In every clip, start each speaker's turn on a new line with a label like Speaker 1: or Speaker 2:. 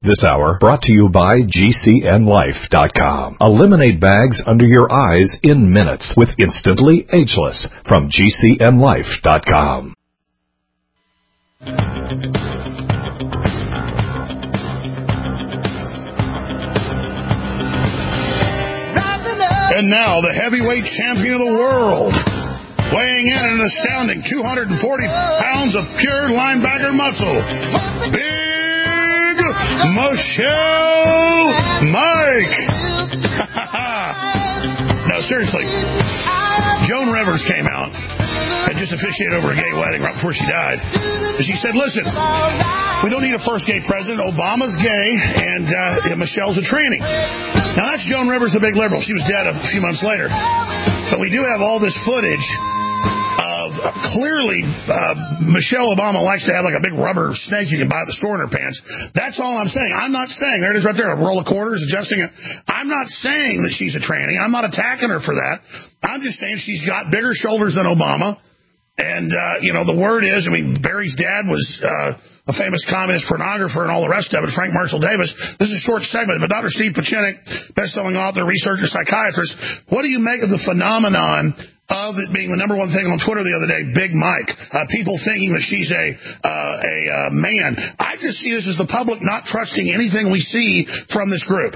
Speaker 1: This hour brought to you by GCNLife.com. Eliminate bags under your eyes in minutes with Instantly Ageless from GCNLife.com.
Speaker 2: And now, the heavyweight champion of the world, weighing in at an astounding 240 pounds of pure linebacker muscle, Big Michelle Mike. No, seriously. Joan Rivers came out and just officiated over a gay wedding right before she died. And she said, listen, we don't need a first gay president. Obama's gay, and Michelle's a tranny. Now, that's Joan Rivers, the big liberal. She was dead a few months later. But we do have all this footage of clearly Michelle Obama likes to have like a big rubber snake you can buy at the store in her pants. That's all I'm saying. I'm not saying, there it is right there, a roll of quarters, adjusting it. I'm not saying that she's a tranny. I'm not attacking her for that. I'm just saying she's got bigger shoulders than Obama. And, the word is, Barry's dad was a famous communist pornographer and all the rest of it, Frank Marshall Davis. This is a short segment, but Dr. Steve Pieczenik, best-selling author, researcher, psychiatrist, what do you make of the phenomenon of it being the number one thing on Twitter the other day, Big Mike, people thinking that she's a man? I just see this as the public not trusting anything we see from this group.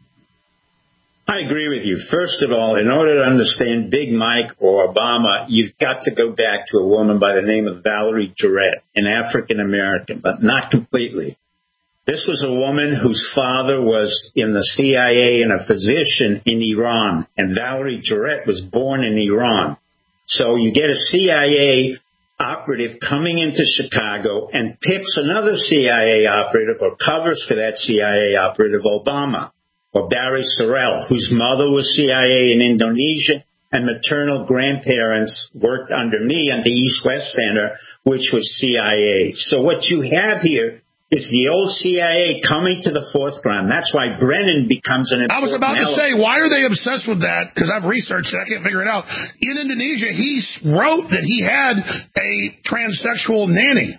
Speaker 3: I agree with you. First of all, in order to understand Big Mike or Obama, you've got to go back to a woman by the name of Valerie Jarrett, an African-American, but not completely. This was a woman whose father was in the CIA and a physician in Iran, and Valerie Jarrett was born in Iran. So you get a CIA operative coming into Chicago and picks another CIA operative or covers for that CIA operative, Obama, or Barry Sorrell, whose mother was CIA in Indonesia and maternal grandparents worked under me at the East-West Center, which was CIA. So what you have here is the old CIA coming to the foreground. That's why Brennan becomes an important
Speaker 2: I was about to
Speaker 3: element.
Speaker 2: say, why are they obsessed with that? Because I've researched it. I can't figure it out. In Indonesia, he wrote that he had a transsexual nanny.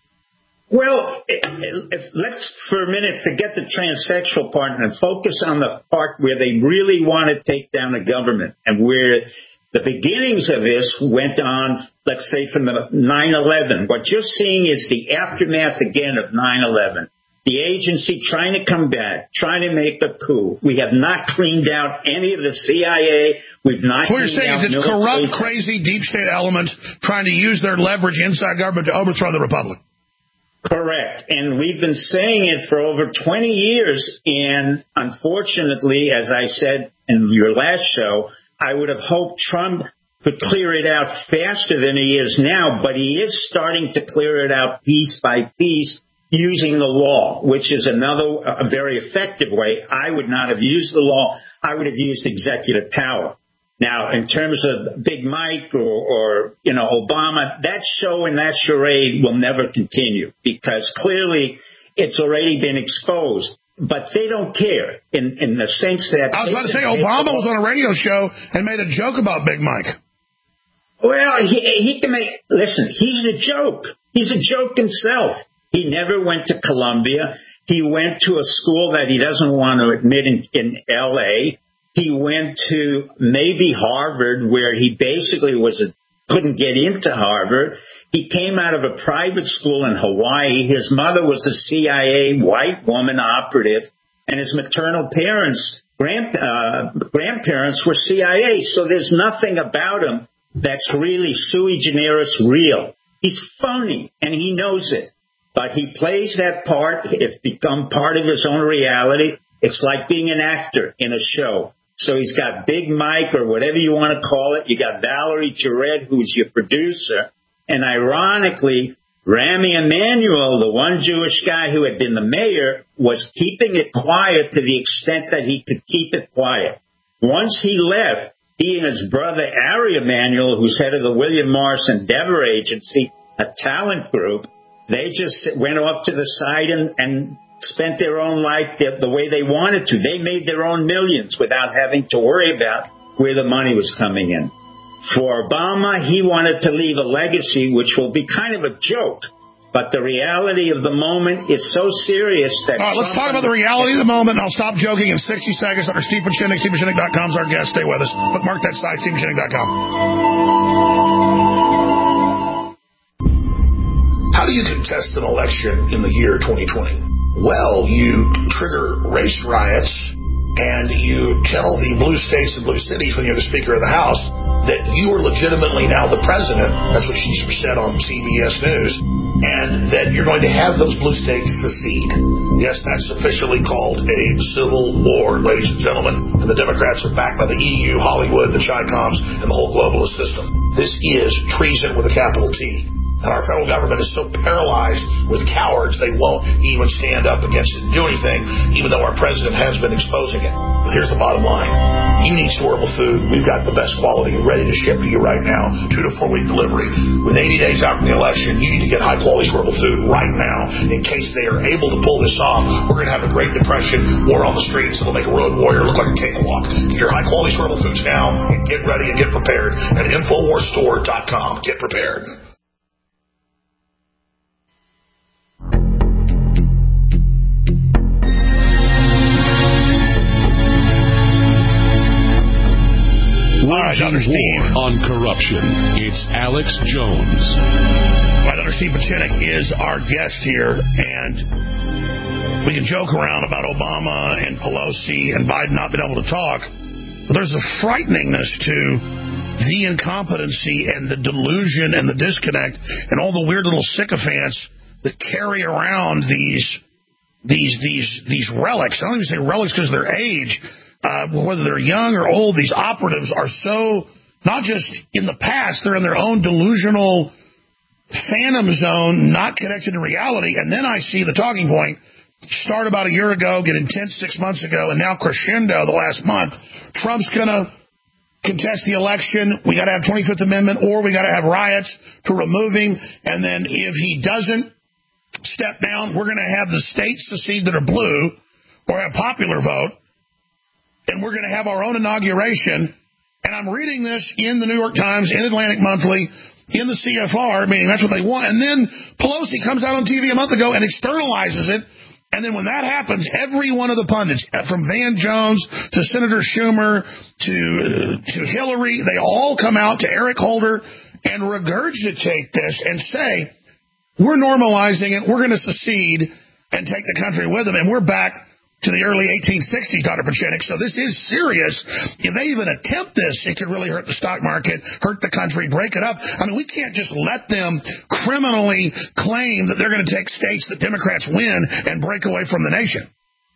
Speaker 3: Well, let's for a minute forget the transsexual part and focus on the part where they really want to take down the government and where the beginnings of this went on, let's say, from the 9/11. What you're seeing is the aftermath again of 9/11. The agency trying to come back, trying to make a coup. We have not cleaned out any of the CIA. We've not.
Speaker 2: What you're saying is it's corrupt, crazy, deep state elements trying to use their leverage inside government to overthrow the republic.
Speaker 3: Correct. And we've been saying it for over 20 years. And unfortunately, as I said in your last show, I would have hoped Trump could clear it out faster than he is now. But he is starting to clear it out piece by piece using the law, which is a very effective way. I would not have used the law. I would have used executive power. Now, in terms of Big Mike or Obama, that show and that charade will never continue because clearly it's already been exposed. But they don't care in the sense that...
Speaker 2: I was about to say, Obama was on a radio show and made a joke about Big Mike.
Speaker 3: Well, he can make... Listen, he's a joke. He's a joke himself. He never went to Columbia. He went to a school that he doesn't want to admit in L.A., He went to maybe Harvard, where he basically couldn't get into Harvard. He came out of a private school in Hawaii. His mother was a CIA white woman operative, and his maternal parents, grandparents, were CIA. So there's nothing about him that's really sui generis real. He's phony, and he knows it. But he plays that part. It's become part of his own reality. It's like being an actor in a show. So he's got Big Mike or whatever you want to call it. You got Valerie Jarrett, who's your producer. And ironically, Rami Emanuel, the one Jewish guy who had been the mayor, was keeping it quiet to the extent that he could keep it quiet. Once he left, he and his brother, Ari Emanuel, who's head of the William Morris Endeavor Agency, a talent group, they just went off to the side and spent their own life the way they wanted to. They made their own millions without having to worry about where the money was coming in. For Obama, he wanted to leave a legacy which will be kind of a joke. But the reality of the moment is so serious that...
Speaker 2: All right, let's talk about the reality of the moment, and I'll stop joking in 60 seconds. Dr. Steve Pieczenik, StevePieczenik.com is our guest. Stay with us. Bookmark that site, StevePieczenik.com. How do you contest an election in the year 2020? Well, you trigger race riots, and you tell the blue states and blue cities when you're the Speaker of the House that you are legitimately now the president. That's what she said on CBS News. And that you're going to have those blue states secede. Yes, that's officially called a civil war, ladies and gentlemen. And the Democrats are backed by the EU, Hollywood, the Chi-Coms, and the whole globalist system. This is treason with a capital T. And our federal government is so paralyzed with cowards, they won't even stand up against it and do anything, even though our president has been exposing it. But here's the bottom line. You need storable food. We've got the best quality ready to ship to you right now, 2 to 4 week delivery. With 80 days out from the election, you need to get high-quality storable food right now in case they are able to pull this off. We're going to have a Great Depression, war on the streets, that'll make a road warrior look like a cakewalk. Get your high-quality storable foods now and get ready and get prepared at InfoWarsStore.com. Get prepared. All right, Dr. Steve.
Speaker 1: On corruption, it's Alex Jones.
Speaker 2: All right, Dr. Steve Pieczenik is our guest here, and we can joke around about Obama and Pelosi and Biden not being able to talk, but there's a frighteningness to the incompetency and the delusion and the disconnect and all the weird little sycophants that carry around these relics. I don't even say relics because of their age. Whether they're young or old, these operatives are so, not just in the past, they're in their own delusional phantom zone, not connected to reality. And then I see the talking point start about a year ago, get intense 6 months ago, and now crescendo the last month. Trump's going to contest the election. We got to have 25th Amendment, or we got to have riots to remove him. And then if he doesn't step down, we're going to have the states secede that are blue or have popular vote. And we're going to have our own inauguration. And I'm reading this in the New York Times, in Atlantic Monthly, in the CFR, meaning that's what they want. And then Pelosi comes out on TV a month ago and externalizes it. And then when that happens, every one of the pundits, from Van Jones to Senator Schumer to Hillary, they all come out to Eric Holder and regurgitate this and say, we're normalizing it, we're going to secede and take the country with them. And we're back to the early 1860s, Dr. Pieczenik. So this is serious. If they even attempt this, it could really hurt the stock market, hurt the country, break it up. I mean, we can't just let them criminally claim that they're going to take states that Democrats win and break away from the nation.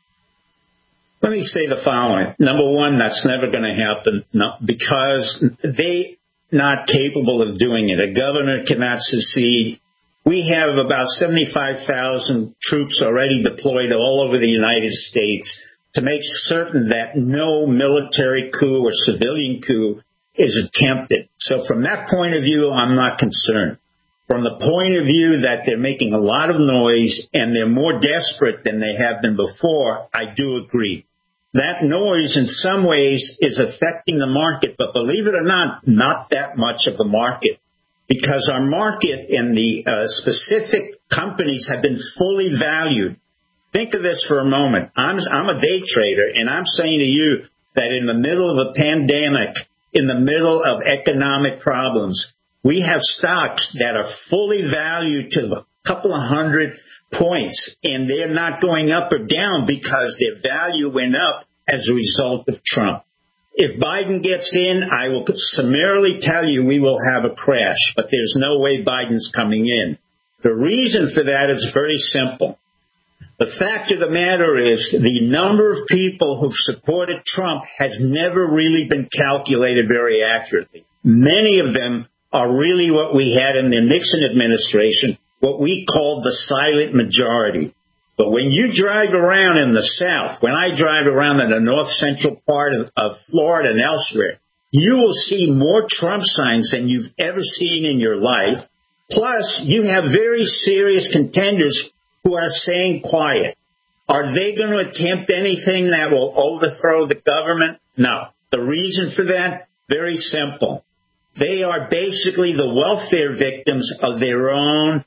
Speaker 3: Let me say the following. Number one, that's never going to happen because they're not capable of doing it. A governor cannot secede. We have about 75,000 troops already deployed all over the United States to make certain that no military coup or civilian coup is attempted. So from that point of view, I'm not concerned. From the point of view that they're making a lot of noise and they're more desperate than they have been before, I do agree. That noise in some ways is affecting the market, but believe it or not that much of the market. Because our market and the specific companies have been fully valued. Think of this for a moment. I'm a day trader, and I'm saying to you that in the middle of a pandemic, in the middle of economic problems, we have stocks that are fully valued to a couple of hundred points, and they're not going up or down because their value went up as a result of Trump. If Biden gets in, I will summarily tell you we will have a crash, but there's no way Biden's coming in. The reason for that is very simple. The fact of the matter is the number of people who've supported Trump has never really been calculated very accurately. Many of them are really what we had in the Nixon administration, what we called the silent majority. But when you drive around in the South, when I drive around in the north central part of Florida and elsewhere, you will see more Trump signs than you've ever seen in your life. Plus, you have very serious contenders who are staying quiet. Are they going to attempt anything that will overthrow the government? No. The reason for that? Very simple. They are basically the welfare victims of their own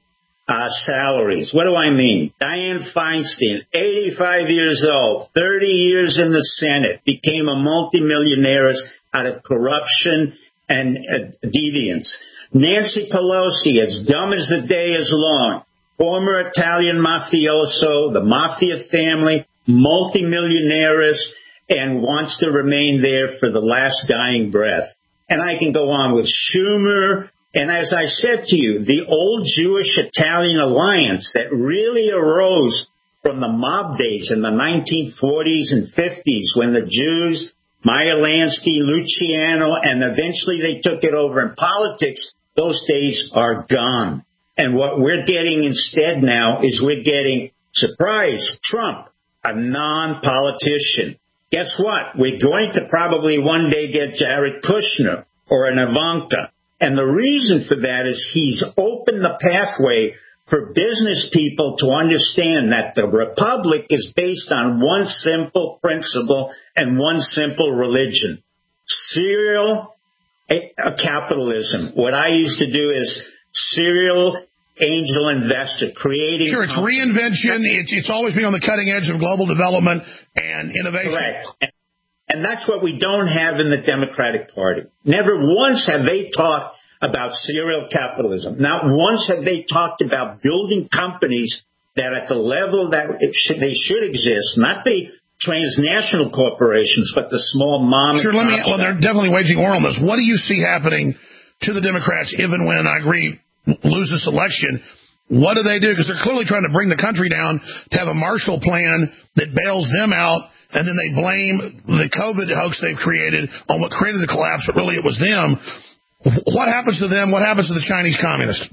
Speaker 3: salaries. What do I mean? Dianne Feinstein, 85 years old, 30 years in the Senate, became a multimillionaire out of corruption and deviance. Nancy Pelosi, as dumb as the day is long, former Italian mafioso, the mafia family, multimillionaire, and wants to remain there for the last dying breath. And I can go on with Schumer. And as I said to you, the old Jewish-Italian alliance that really arose from the mob days in the 1940s and 50s when the Jews, Meyer Lansky, Luciano, and eventually they took it over in politics, those days are gone. And what we're getting instead now is we're getting, surprise, Trump, a non-politician. Guess what? We're going to probably one day get Jared Kushner or an Ivanka. And the reason for that is he's opened the pathway for business people to understand that the republic is based on one simple principle and one simple religion, serial capitalism. What I used to do is serial angel investor, creating...
Speaker 2: Sure, it's reinvention. It's always been on the cutting edge of global development and innovation.
Speaker 3: Correct. And that's what we don't have in the Democratic Party. Never once have they talked about serial capitalism. Not once have they talked about building companies that at the level that they should exist, not the transnational corporations, but the small mom
Speaker 2: Sure, well, they're definitely waging war on this. What do you see happening to the Democrats, even when, I agree, lose this election? What do they do? Because they're clearly trying to bring the country down to have a Marshall Plan that bails them out, and then they blame the COVID hoax they've created on what created the collapse, but really it was them. What happens to them? What happens to the Chinese communists?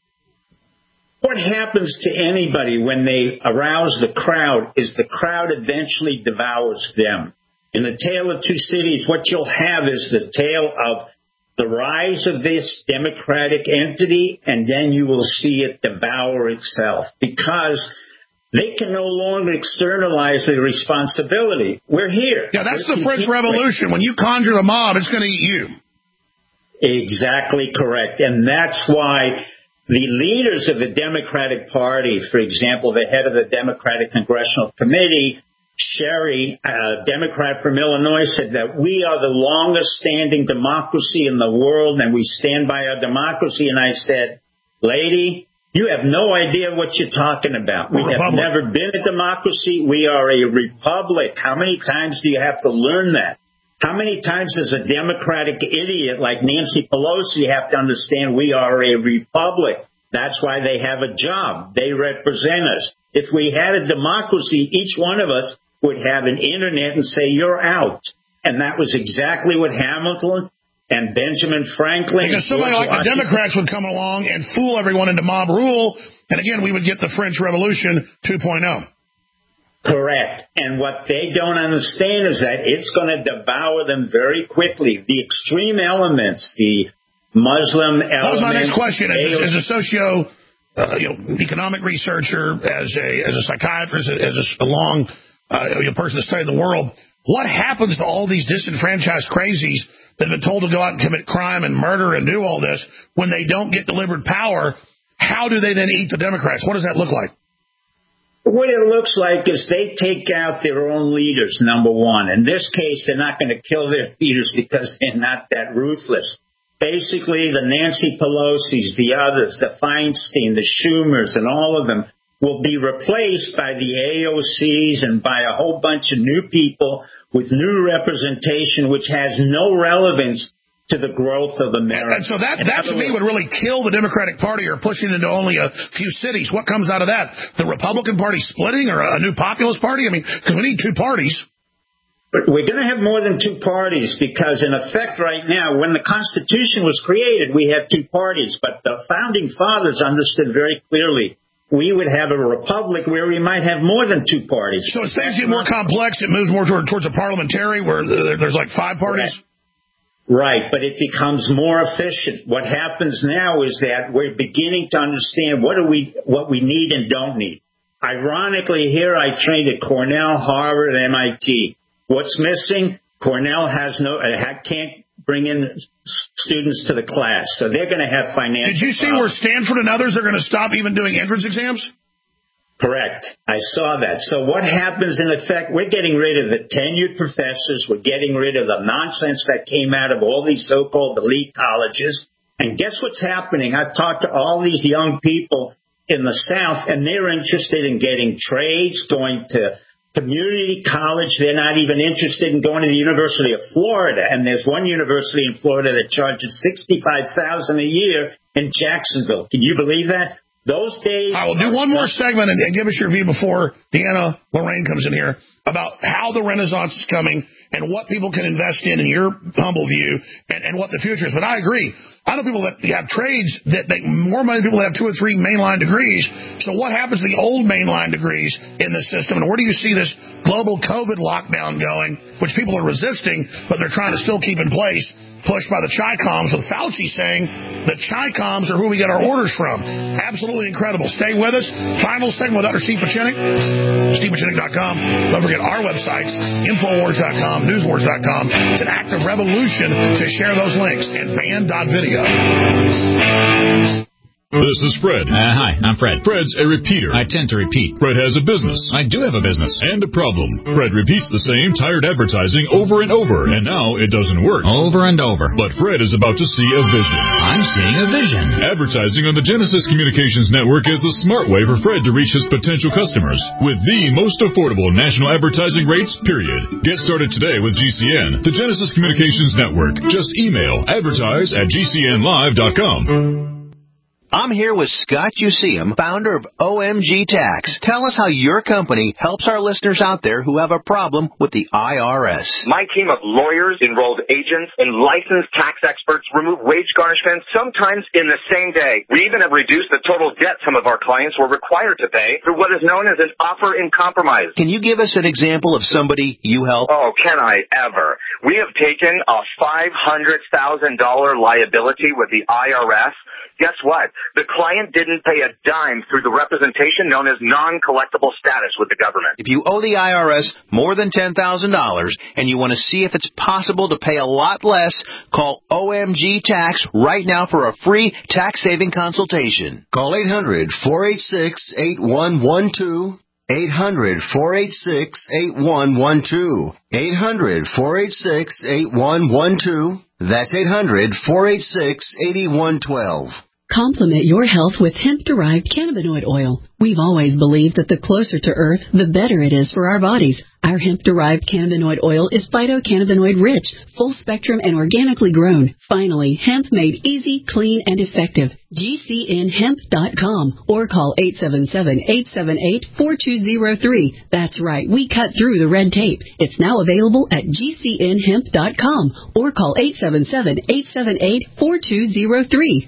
Speaker 3: What happens to anybody when they arouse the crowd is the crowd eventually devours them. In the Tale of Two Cities, what you'll have is the tale of the rise of this democratic entity, and then you will see it devour itself because they can no longer externalize the responsibility. We're here.
Speaker 2: Yeah, that's the French Revolution. When you conjure the mob, it's going to eat you.
Speaker 3: Exactly correct. And that's why the leaders of the Democratic Party, for example, the head of the Democratic Congressional Committee, Sherry, a Democrat from Illinois, said that we are the longest-standing democracy in the world, and we stand by our democracy. And I said, lady, you have no idea what you're talking about. We have never been a democracy. We are a republic. How many times do you have to learn that? How many times does a Democratic idiot like Nancy Pelosi have to understand we are a republic? That's why they have a job. They represent us. If we had a democracy, each one of us would have an internet and say, you're out. And that was exactly what Hamilton and Benjamin Franklin...
Speaker 2: Because somebody like the Democrats would come along and fool everyone into mob rule, and again, we would get the French Revolution 2.0.
Speaker 3: Correct. And what they don't understand is that it's going to devour them very quickly. The extreme elements, the Muslim elements... That was my next question. As a economic researcher, as a psychiatrist, as a long person that studied the world, what happens to all these disenfranchised crazies that have been told to go out and commit crime and murder and do all this when they don't get delivered power? How do they then eat the Democrats? What does that look like? What it looks like is they take out their own leaders, number one. In this case, they're not going to kill their leaders because they're not that ruthless. Basically, the Nancy Pelosi's, the others, the Feinstein, the Schumers, and all of them will be replaced by the AOCs and by a whole bunch of new people with new representation, which has no relevance to the growth of America.
Speaker 2: And so that to me would really kill the Democratic Party or push it into only a few cities. What comes out of that? The Republican Party splitting or a new populist party? I mean, because we need two parties.
Speaker 3: But we're going to have more than two parties because, in effect, right now, when the Constitution was created, we had two parties. But the Founding Fathers understood very clearly we would have a republic where we might have more than two parties.
Speaker 2: So as things get more complex, it moves more towards a parliamentary where there's like five parties?
Speaker 3: Right, but it becomes more efficient. What happens now is that we're beginning to understand what we need and don't need. Ironically, here I trained at Cornell, Harvard, MIT. What's missing? Cornell can't bring in students to the class. So they're going to have financial
Speaker 2: Did you see
Speaker 3: problems.
Speaker 2: where Stanford and others are going to stop even doing entrance exams?
Speaker 3: Correct. I saw that. So what happens in effect, we're getting rid of the tenured professors. We're getting rid of the nonsense that came out of all these so-called elite colleges. And guess what's happening? I've talked to all these young people in the South, and they're interested in getting trades, going to community college. They're not even interested in going to the University of Florida. And there's one university in Florida that charges $65,000 a year in Jacksonville. Can you believe that? Those days.
Speaker 2: I will do one more segment and give us your view before Deanna Lorraine comes in here about how the Renaissance is coming and what people can invest in your humble view, and what the future is. But I agree. I know people that have trades that make more money than people that have 2 or 3 mainline degrees. So what happens to the old mainline degrees in this system? And where do you see this global COVID lockdown going, which people are resisting, but they're trying to still keep in place? Pushed by the Chi-Coms, with Fauci saying the Chi-Coms are who we get our orders from. Absolutely incredible. Stay with us. Final segment with Dr. Steve Pieczenik. StevePieczenik.com. Don't forget our websites, Infowars.com, Newswars.com. It's an active revolution to share those links. And band.video.
Speaker 4: This is Fred.
Speaker 5: Hi, I'm Fred.
Speaker 4: Fred's a repeater.
Speaker 5: I tend to repeat.
Speaker 4: Fred has a business.
Speaker 5: I do have a business.
Speaker 4: And a problem. Fred repeats the same tired advertising over and over, and now it doesn't work.
Speaker 5: Over and over.
Speaker 4: But Fred is about to see a vision.
Speaker 5: I'm seeing a vision.
Speaker 4: Advertising on the Genesis Communications Network is the smart way for Fred to reach his potential customers with the most affordable national advertising rates, period. Get started today with GCN, the Genesis Communications Network. Just email advertise@gcnlive.com.
Speaker 6: I'm here with Scott Useum, founder of OMG Tax. Tell us how your company helps our listeners out there who have a problem with the IRS.
Speaker 7: My team of lawyers, enrolled agents, and licensed tax experts remove wage garnishments sometimes in the same day. We even have reduced the total debt some of our clients were required to pay through what is known as an offer in compromise.
Speaker 6: Can you give us an example of somebody you help?
Speaker 7: Oh, can I ever? We have taken a $500,000 liability with the IRS. Guess what? The client didn't pay a dime through the representation known as non-collectible status with the government.
Speaker 6: If you owe the IRS more than $10,000 and you want to see if it's possible to pay a lot less, call OMG Tax right now for a free tax-saving consultation.
Speaker 8: Call 800-486-8112. 800-486-8112. 800-486-8112. That's 800-486-8112.
Speaker 9: Complement your health with hemp-derived cannabinoid oil. We've always believed that the closer to Earth, the better it is for our bodies. Our hemp-derived cannabinoid oil is phytocannabinoid-rich, full-spectrum, and organically grown. Finally, hemp made easy, clean, and effective. GCNhemp.com or call 877-878-4203. That's right, we cut through the red tape. It's now available at GCNhemp.com or call 877-878-4203.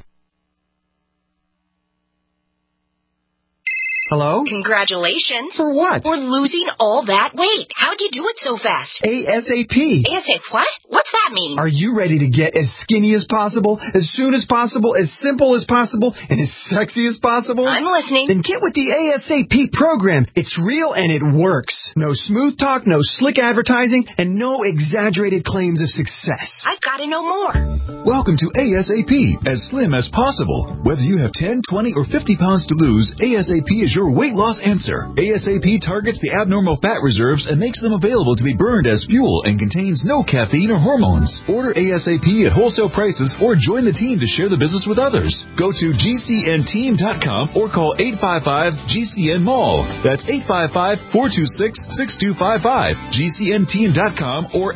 Speaker 8: Hello?
Speaker 10: Congratulations.
Speaker 8: For what?
Speaker 10: For losing all that weight. How'd you do it so fast?
Speaker 8: ASAP.
Speaker 10: ASAP what? What's that mean?
Speaker 8: Are you ready to get as skinny as possible, as soon as possible, as simple as possible, and as sexy as possible?
Speaker 10: I'm listening.
Speaker 8: Then get with the ASAP program. It's real and it works. No smooth talk, no slick advertising, and no exaggerated claims of success.
Speaker 10: I've got to know more.
Speaker 1: Welcome to ASAP, as slim as possible. Whether you have 10, 20, or 50 pounds to lose, ASAP is your weight loss answer. ASAP targets the abnormal fat reserves and makes them available to be burned as fuel and contains no caffeine or hormones. Order ASAP at wholesale prices or join the team to share the business with others. Go to GCNteam.com or call 855-GCN-MALL. That's 855-426-6255. GCNteam.com or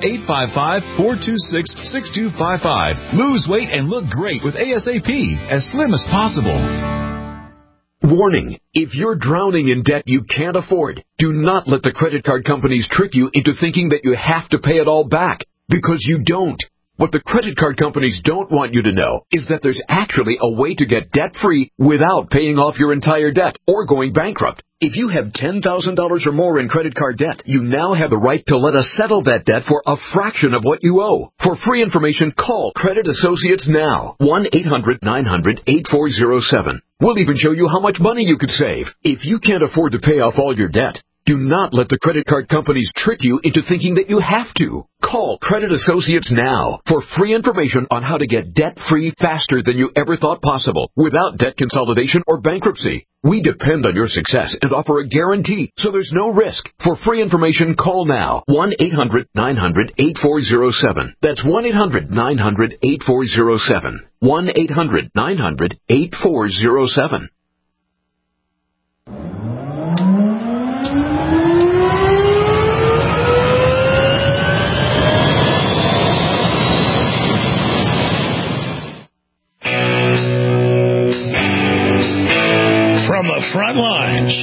Speaker 1: 855-426-6255. Lose weight and look great with ASAP, as slim as possible.
Speaker 11: Warning, if you're drowning in debt you can't afford, do not let the credit card companies trick you into thinking that you have to pay it all back, because you don't. What the credit card companies don't want you to know is that there's actually a way to get debt-free without paying off your entire debt or going bankrupt. If you have $10,000 or more in credit card debt, you now have the right to let us settle that debt for a fraction of what you owe. For free information, call Credit Associates now. 1-800-900-8407. We'll even show you how much money you could save. If you can't afford to pay off all your debt, Do not let the credit card companies trick you into thinking that you have to. Call Credit Associates now for free information on how to get debt-free faster than you ever thought possible without debt consolidation or bankruptcy. We depend on your success and offer a guarantee, so there's no risk. For free information, call now. 1-800-900-8407. That's 1-800-900-8407. 1-800-900-8407.
Speaker 2: From the front lines.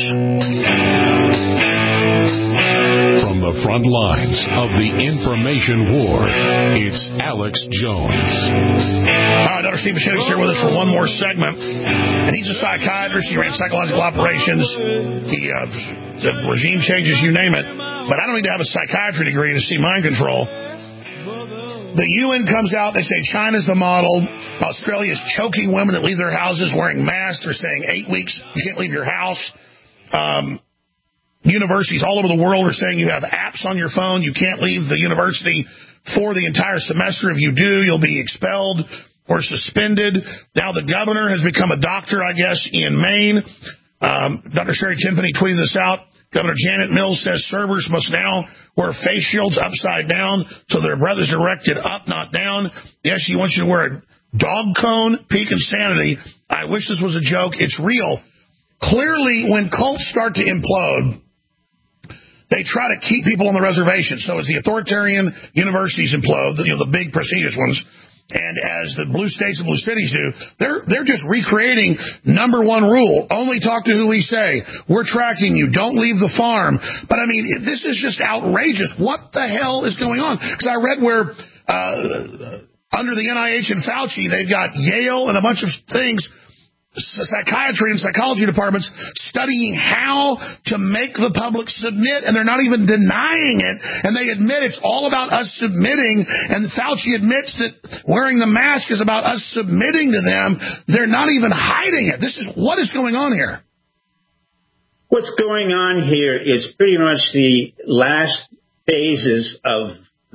Speaker 12: From the front lines of the information war, it's Alex Jones.
Speaker 2: Dr. Steve Mashinik's here with us for one more segment. And he's a psychiatrist. He ran psychological operations. He the regime changes, you name it. But I don't need to have a psychiatry degree to see mind control. The UN comes out. They say China's the model. Australia's choking women that leave their houses wearing masks. They're saying 8 weeks, you can't leave your house. Universities all over the world are saying you have apps on your phone. You can't leave the university for the entire semester. If you do, you'll be expelled or suspended. Now the governor has become a doctor, I guess, in Maine. Dr. Sherry Timpany tweeted this out. Governor Janet Mills says servers must now wear face shields upside down so their breath is directed up, not down. Yes, she wants you to wear a dog cone. Peak insanity. I wish this was a joke. It's real. Clearly, when cults start to implode, they try to keep people on the reservation. So as the authoritarian universities implode, the big prestigious ones, and as the blue states and blue cities do, they're just recreating number one rule. Only talk to who we say. We're tracking you. Don't leave the farm. But, I mean, this is just outrageous. What the hell is going on? Because I read where under the NIH and Fauci, they've got Yale and a bunch of things, psychiatry and psychology departments studying how to make the public submit, and they're not even denying it, and they admit it's all about us submitting, and Fauci admits that wearing the mask is about us submitting to them. They're not even hiding it. What is going on here?
Speaker 3: What's going on here is pretty much the last phases of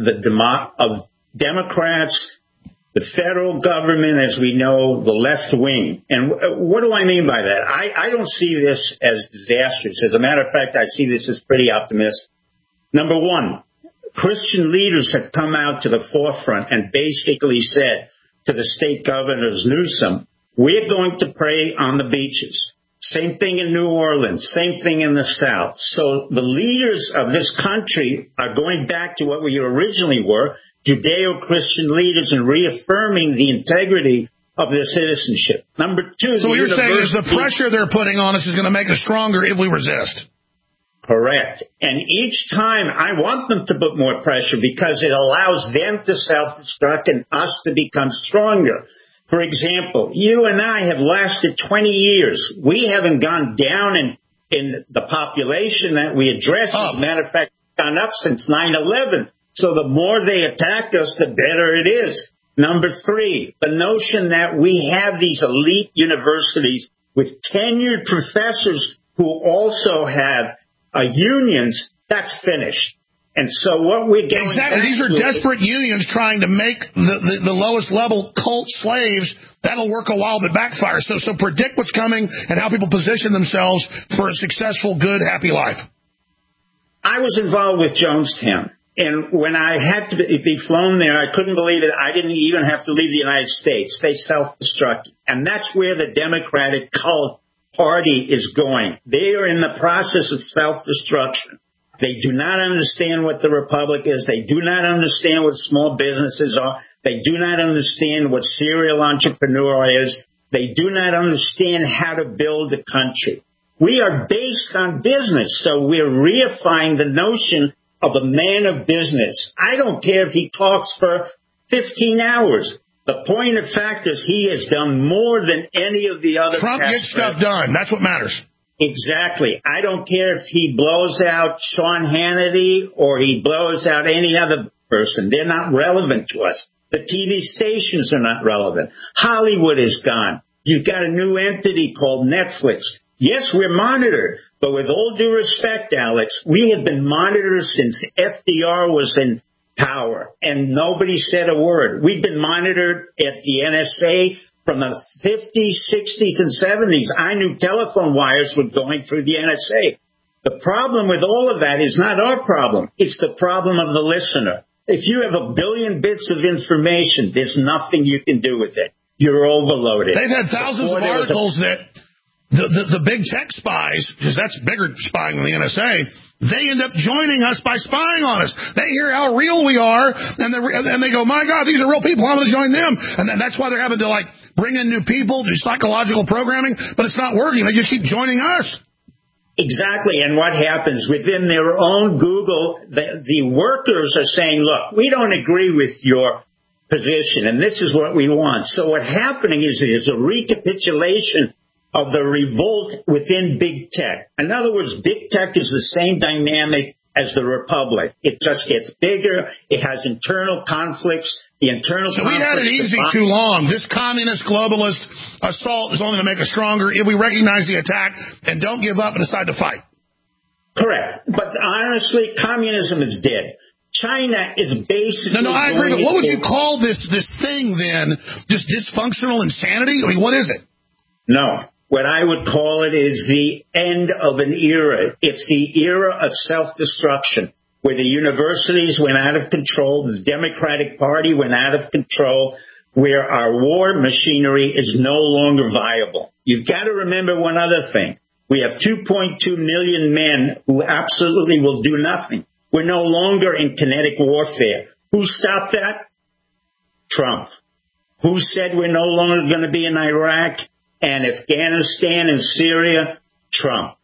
Speaker 3: Democrats, the federal government, as we know, the left wing. And what do I mean by that? I don't see this as disastrous. As a matter of fact, I see this as pretty optimistic. Number one, Christian leaders have come out to the forefront and basically said to the state governors, Newsom, we're going to pray on the beaches. Same thing in New Orleans, same thing in the South. So the leaders of this country are going back to what we originally were, Judeo-Christian leaders, and reaffirming the integrity of their citizenship. Number two,
Speaker 2: so what you're saying is the pressure they're putting on us is going to make us stronger if we resist.
Speaker 3: Correct. And each time I want them to put more pressure because it allows them to self-destruct and us to become stronger. For example, you and I have lasted 20 years. We haven't gone down in the population that we address. As a matter of fact, it's gone up since 9/11. So the more they attack us, the better it is. Number three, the notion that we have these elite universities with tenured professors who also have unions, that's finished. And so what we're getting
Speaker 2: exactly, these are desperate unions trying to make the lowest level cult slaves. That'll work a while, but backfire. So predict what's coming and how people position themselves for a successful, good, happy life.
Speaker 3: I was involved with Jonestown. And when I had to be flown there, I couldn't believe it. I didn't even have to leave the United States. They self-destructed. And that's where the Democratic cult party is going. They are in the process of self-destruction. They do not understand what the Republic is. They do not understand what small businesses are. They do not understand what serial entrepreneur is. They do not understand how to build a country. We are based on business, so we're reifying the notion of a man of business. I don't care if he talks for 15 hours. The point of fact is he has done more than any of the other.
Speaker 2: Trump gets stuff done. That's what matters.
Speaker 3: Exactly. I don't care if he blows out Sean Hannity or he blows out any other person. They're not relevant to us. The TV stations are not relevant. Hollywood is gone. You've got a new entity called Netflix. Yes, we're monitored, But with all due respect, Alex, we have been monitored since FDR was in power, and nobody said a word. We've been monitored at the NSA from the 50s, 60s, and 70s. I knew telephone wires were going through the NSA. The problem with all of that is not our problem. It's the problem of the listener. If you have a billion bits of information, there's nothing you can do with it. You're overloaded.
Speaker 2: They've had thousands of articles that the big tech spies, because that's bigger spying than the NSA, they end up joining us by spying on us. They hear how real we are, and they go, my God, these are real people. I'm going to join them. And that's why they're having to, like, bring in new people, do psychological programming, but it's not working. They just keep joining us.
Speaker 3: Exactly. And what happens within their own Google, the workers are saying, look, we don't agree with your position, and this is what we want. So what's happening is there's a recapitulation of the revolt within big tech. In other words, big tech is the same dynamic as the Republic. It just gets bigger. It has internal conflicts. The internal
Speaker 2: so we had it easy too long. This communist globalist assault is only going to make us stronger if we recognize the attack and don't give up and decide to fight.
Speaker 3: Correct. But honestly, communism is dead. China is basically...
Speaker 2: No, I agree. But what would you call this thing then? Just dysfunctional insanity? I mean, what is it?
Speaker 3: No. What I would call it is the end of an era. It's the era of self-destruction, where the universities went out of control, the Democratic Party went out of control, where our war machinery is no longer viable. You've got to remember one other thing. We have 2.2 million men who absolutely will do nothing. We're no longer in kinetic warfare. Who stopped that? Trump. Who said we're no longer going to be in Iraq and Afghanistan and Syria? Trump.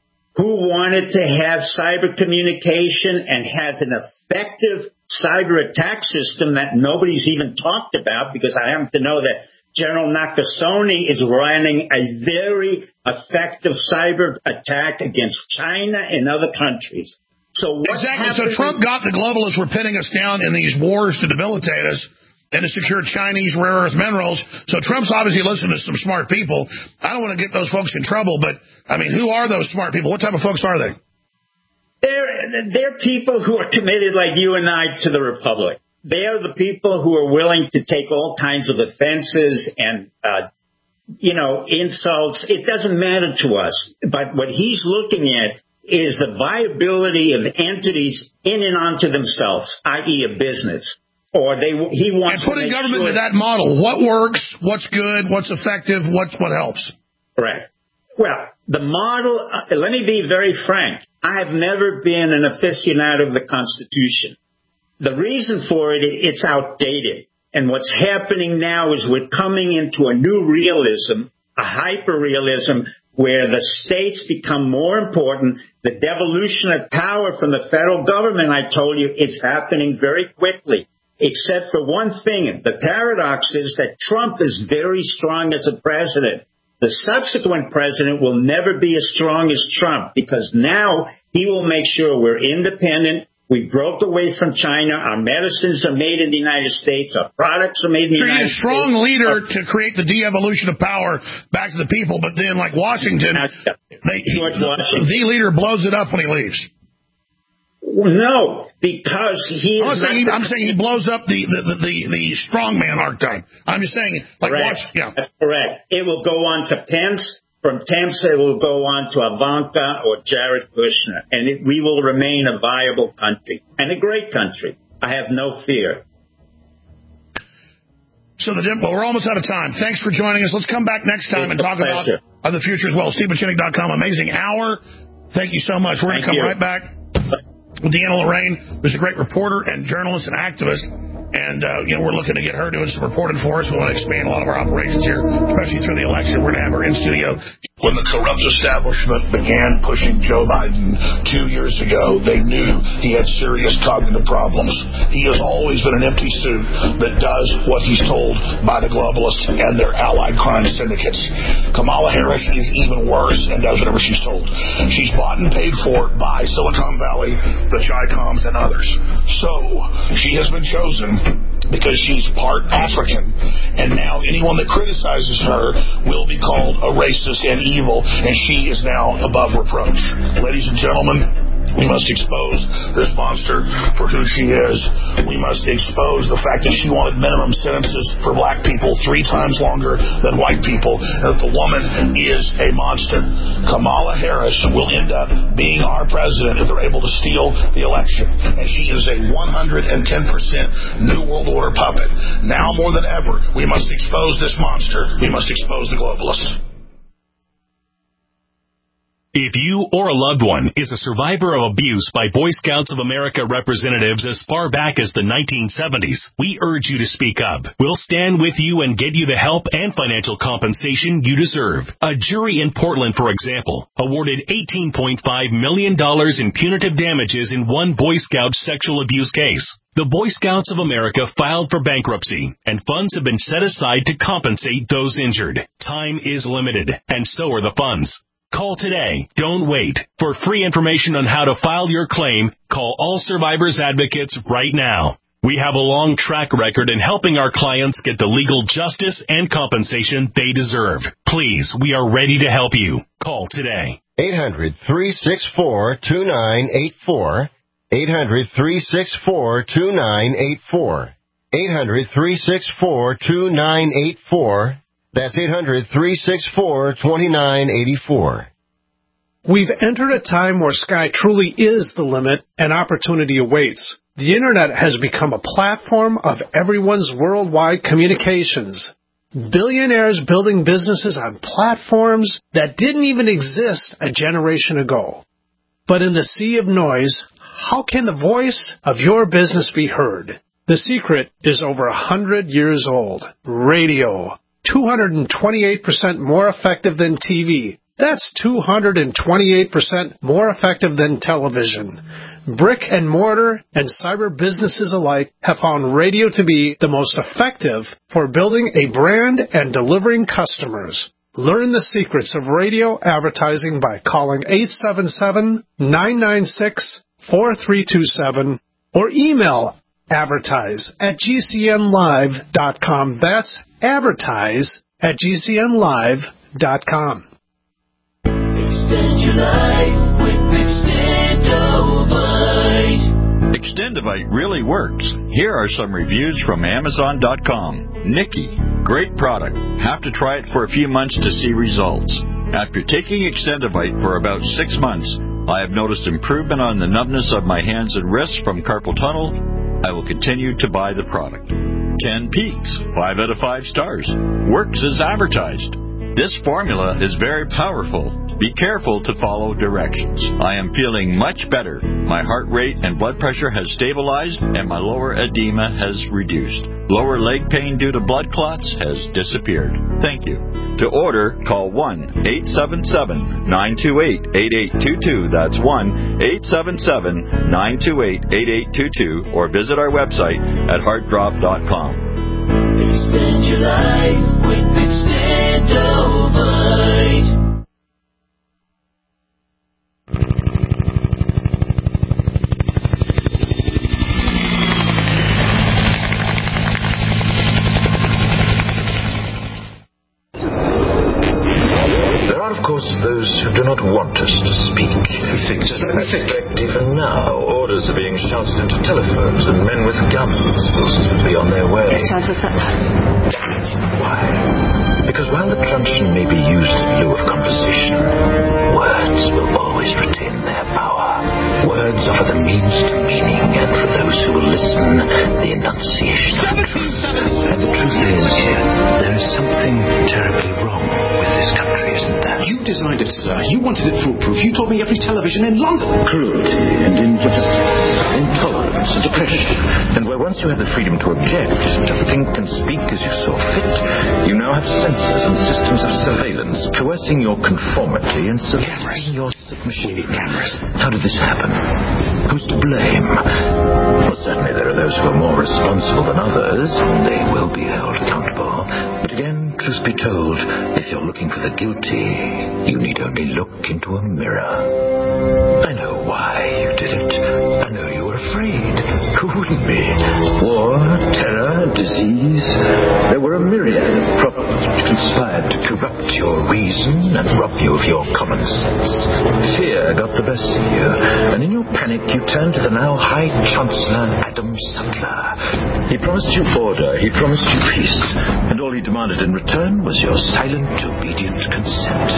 Speaker 3: Who wanted to have cyber communication and has an effective cyber attack system that nobody's even talked about, because I happen to know that General Nakasone is running a very effective cyber attack against China and other countries. So
Speaker 2: exactly. So Trump got the globalists were pinning us down in these wars to debilitate us and to secure Chinese rare earth minerals. So Trump's obviously listening to some smart people. I don't want to get those folks in trouble, but, I mean, who are those smart people? What type of folks are they?
Speaker 3: They're people who are committed like you and I to the Republic. They are the people who are willing to take all kinds of offenses and, insults. It doesn't matter to us. But what he's looking at is the viability of entities in and onto themselves, i.e. a business. Or he wants
Speaker 2: and putting government into that model. What works? What's good? What's effective? What helps?
Speaker 3: Correct. Well, the model, let me be very frank. I have never been an aficionado of the Constitution. The reason for it, it's outdated. And what's happening now is we're coming into a new realism, a hyper-realism, where the states become more important. The devolution of power from the federal government, I told you, it's happening very quickly. Except for one thing, the paradox is that Trump is very strong as a president. The subsequent president will never be as strong as Trump, because now he will make sure we're independent. We broke away from China. Our medicines are made in the United States. Our products are made in the United States.
Speaker 2: So he's a strong leader to create the de-evolution of power back to the people, but then, like Washington, the leader blows it up when he leaves.
Speaker 3: No, because he is
Speaker 2: I'm saying he blows up the strongman archetype. I'm just saying, like,
Speaker 3: Washington. That's correct. It will go on to Pence. From Pence, it will go on to Ivanka or Jared Kushner. And we will remain a viable country and a great country. I have no fear.
Speaker 2: So we're almost out of time. Thanks for joining us. Let's come back next time and talk about the future as well. SteveBuchanan.com. Amazing hour. Thank you so much. We're going to come right back with Deanna Lorraine, who's a great reporter and journalist and activist. And, we're looking to get her doing some reporting for us. We want to expand a lot of our operations here, especially through the election. We're going to have her in studio. When the corrupt establishment began pushing Joe Biden 2 years ago, they knew he had serious cognitive problems. He has always been an empty suit that does what he's told by the globalists and their allied crime syndicates. Kamala Harris is even worse and does whatever she's told. She's bought and paid for by Silicon Valley, the Chi-Coms, and others. So she has been chosen because she's part African, and now anyone that criticizes her will be called a racist and evil, and she is now above reproach. Ladies and gentlemen, we must expose this monster for who she is. We must expose the fact that she wanted minimum sentences for black people 3 times longer than white people, and that the woman is a monster. Kamala Harris will end up being our president if they're able to steal the election. And she is a 110% New World Order puppet. Now more than ever, we must expose this monster. We must expose the globalists.
Speaker 13: If you or a loved one is a survivor of abuse by Boy Scouts of America representatives as far back as the 1970s, we urge you to speak up. We'll stand with you and get you the help and financial compensation you deserve. A jury in Portland, for example, awarded $18.5 million in punitive damages in one Boy Scout sexual abuse case. The Boy Scouts of America filed for bankruptcy, and funds have been set aside to compensate those injured. Time is limited, and so are the funds. Call today. Don't wait. For free information on how to file your claim, call All Survivors Advocates right now. We have a long track record in helping our clients get the legal justice and compensation they deserve. Please, we are ready to help you. Call today.
Speaker 14: 800-364-2984. 800-364-2984. 800-364-2984. That's 800-364-2984.
Speaker 15: We've entered a time where sky truly is the limit and opportunity awaits. The Internet has become a platform of everyone's worldwide communications. Billionaires building businesses on platforms that didn't even exist a generation ago. But in the sea of noise, how can the voice of your business be heard? The secret is over 100 years old. Radio. 228% more effective than TV. That's 228% more effective than television. Brick and mortar and cyber businesses alike have found radio to be the most effective for building a brand and delivering customers. Learn the secrets of radio advertising by calling 877-996-4327 or email advertise@gcnlive.com. That's advertise@gcnlive.com.
Speaker 16: Extend your life with Extendovite.
Speaker 17: Extendovite really works. Here are some reviews from Amazon.com. Nikki, great product. Have to try it for a few months to see results. After taking Extendovite for about 6 months, I have noticed improvement on the numbness of my hands and wrists from carpal tunnel. I will continue to buy the product. Ken Peaks, 5 out of 5 stars. Works as advertised. This formula is very powerful. Be careful to follow directions. I am feeling much better. My heart rate and blood pressure has stabilized, and my lower edema has reduced. Lower leg pain due to blood clots has disappeared. Thank you. To order, call 1-877-928-8822. That's 1-877-928-8822. Or visit our website at heartdrop.com.
Speaker 16: Extend your life with Extendovite.
Speaker 18: Those who do not want us to speak. Who think just let me think. Even now, orders are being shouted into telephones, and men with guns will soon be on their way.
Speaker 19: Damn
Speaker 18: it. Why? Because while the truncheon may be used in lieu of conversation, words will always retain their power. Words offer the means to meaning, and for those who will listen, the enunciation of the truth. And the truth is, there is something terribly wrong with this country, isn't there?
Speaker 20: You designed it, sir. You wanted it foolproof. You told me every television in London.
Speaker 18: Cruelty and injustice, intolerance and oppression. And where once you had the freedom to object so that everything can speak as you saw fit, you now have censors and systems of surveillance coercing your conformity and suppressing your submission. How did this happen? Who's to blame? Well, certainly there are those who are more responsible than others, and they will be held accountable. But again, truth be told, if you're looking for the guilty, you need only look into a mirror. I know why you did it. I know you were afraid. Who wouldn't be? War, terror, disease. There were a myriad of problems which conspired to corrupt your reason and rob you of your common sense. Fear got the best of you, and in your panic you turned to the now High Chancellor Adam Sutler. He promised you order, he promised you peace, and all he demanded in return was your silent, obedient consent.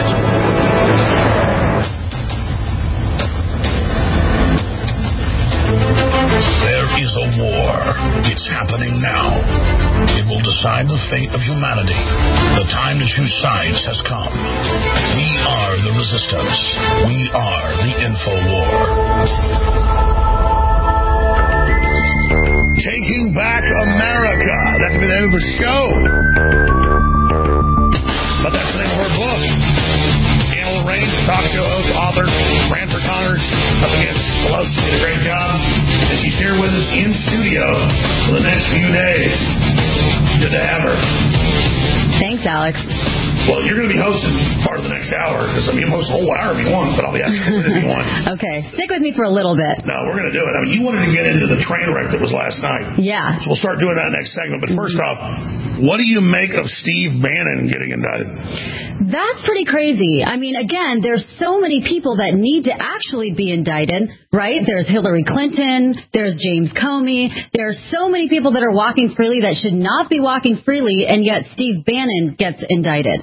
Speaker 2: There is a war. It's happening now. It will decide the fate of humanity. The time to choose sides has come. We are the resistance. We are the InfoWar. Taking Back America. That could be the name of the show. But that's the name of her book. Anna Lorraine, talk show host, author, ran for Congress, up against Pelosi, did a great job. And she's here with us in studio for the next few days. Good to have her.
Speaker 19: Thanks, Alex.
Speaker 2: Well, you're going to be hosting part of the next hour, because I mean, you host the whole hour if you want, but I'll be asking if you want.
Speaker 19: Okay, stick with me for a little bit.
Speaker 2: No, we're going to do it. I mean, you wanted to get into the train wreck that was last night.
Speaker 19: Yeah.
Speaker 2: So we'll start doing that next segment. But first off, what do you make of Steve Bannon getting indicted?
Speaker 19: That's pretty crazy. I mean, again, there's so many people that need to actually be indicted, right? There's Hillary Clinton, there's James Comey, there's so many people that are walking freely that should not be walking freely, and yet Steve Bannon gets indicted.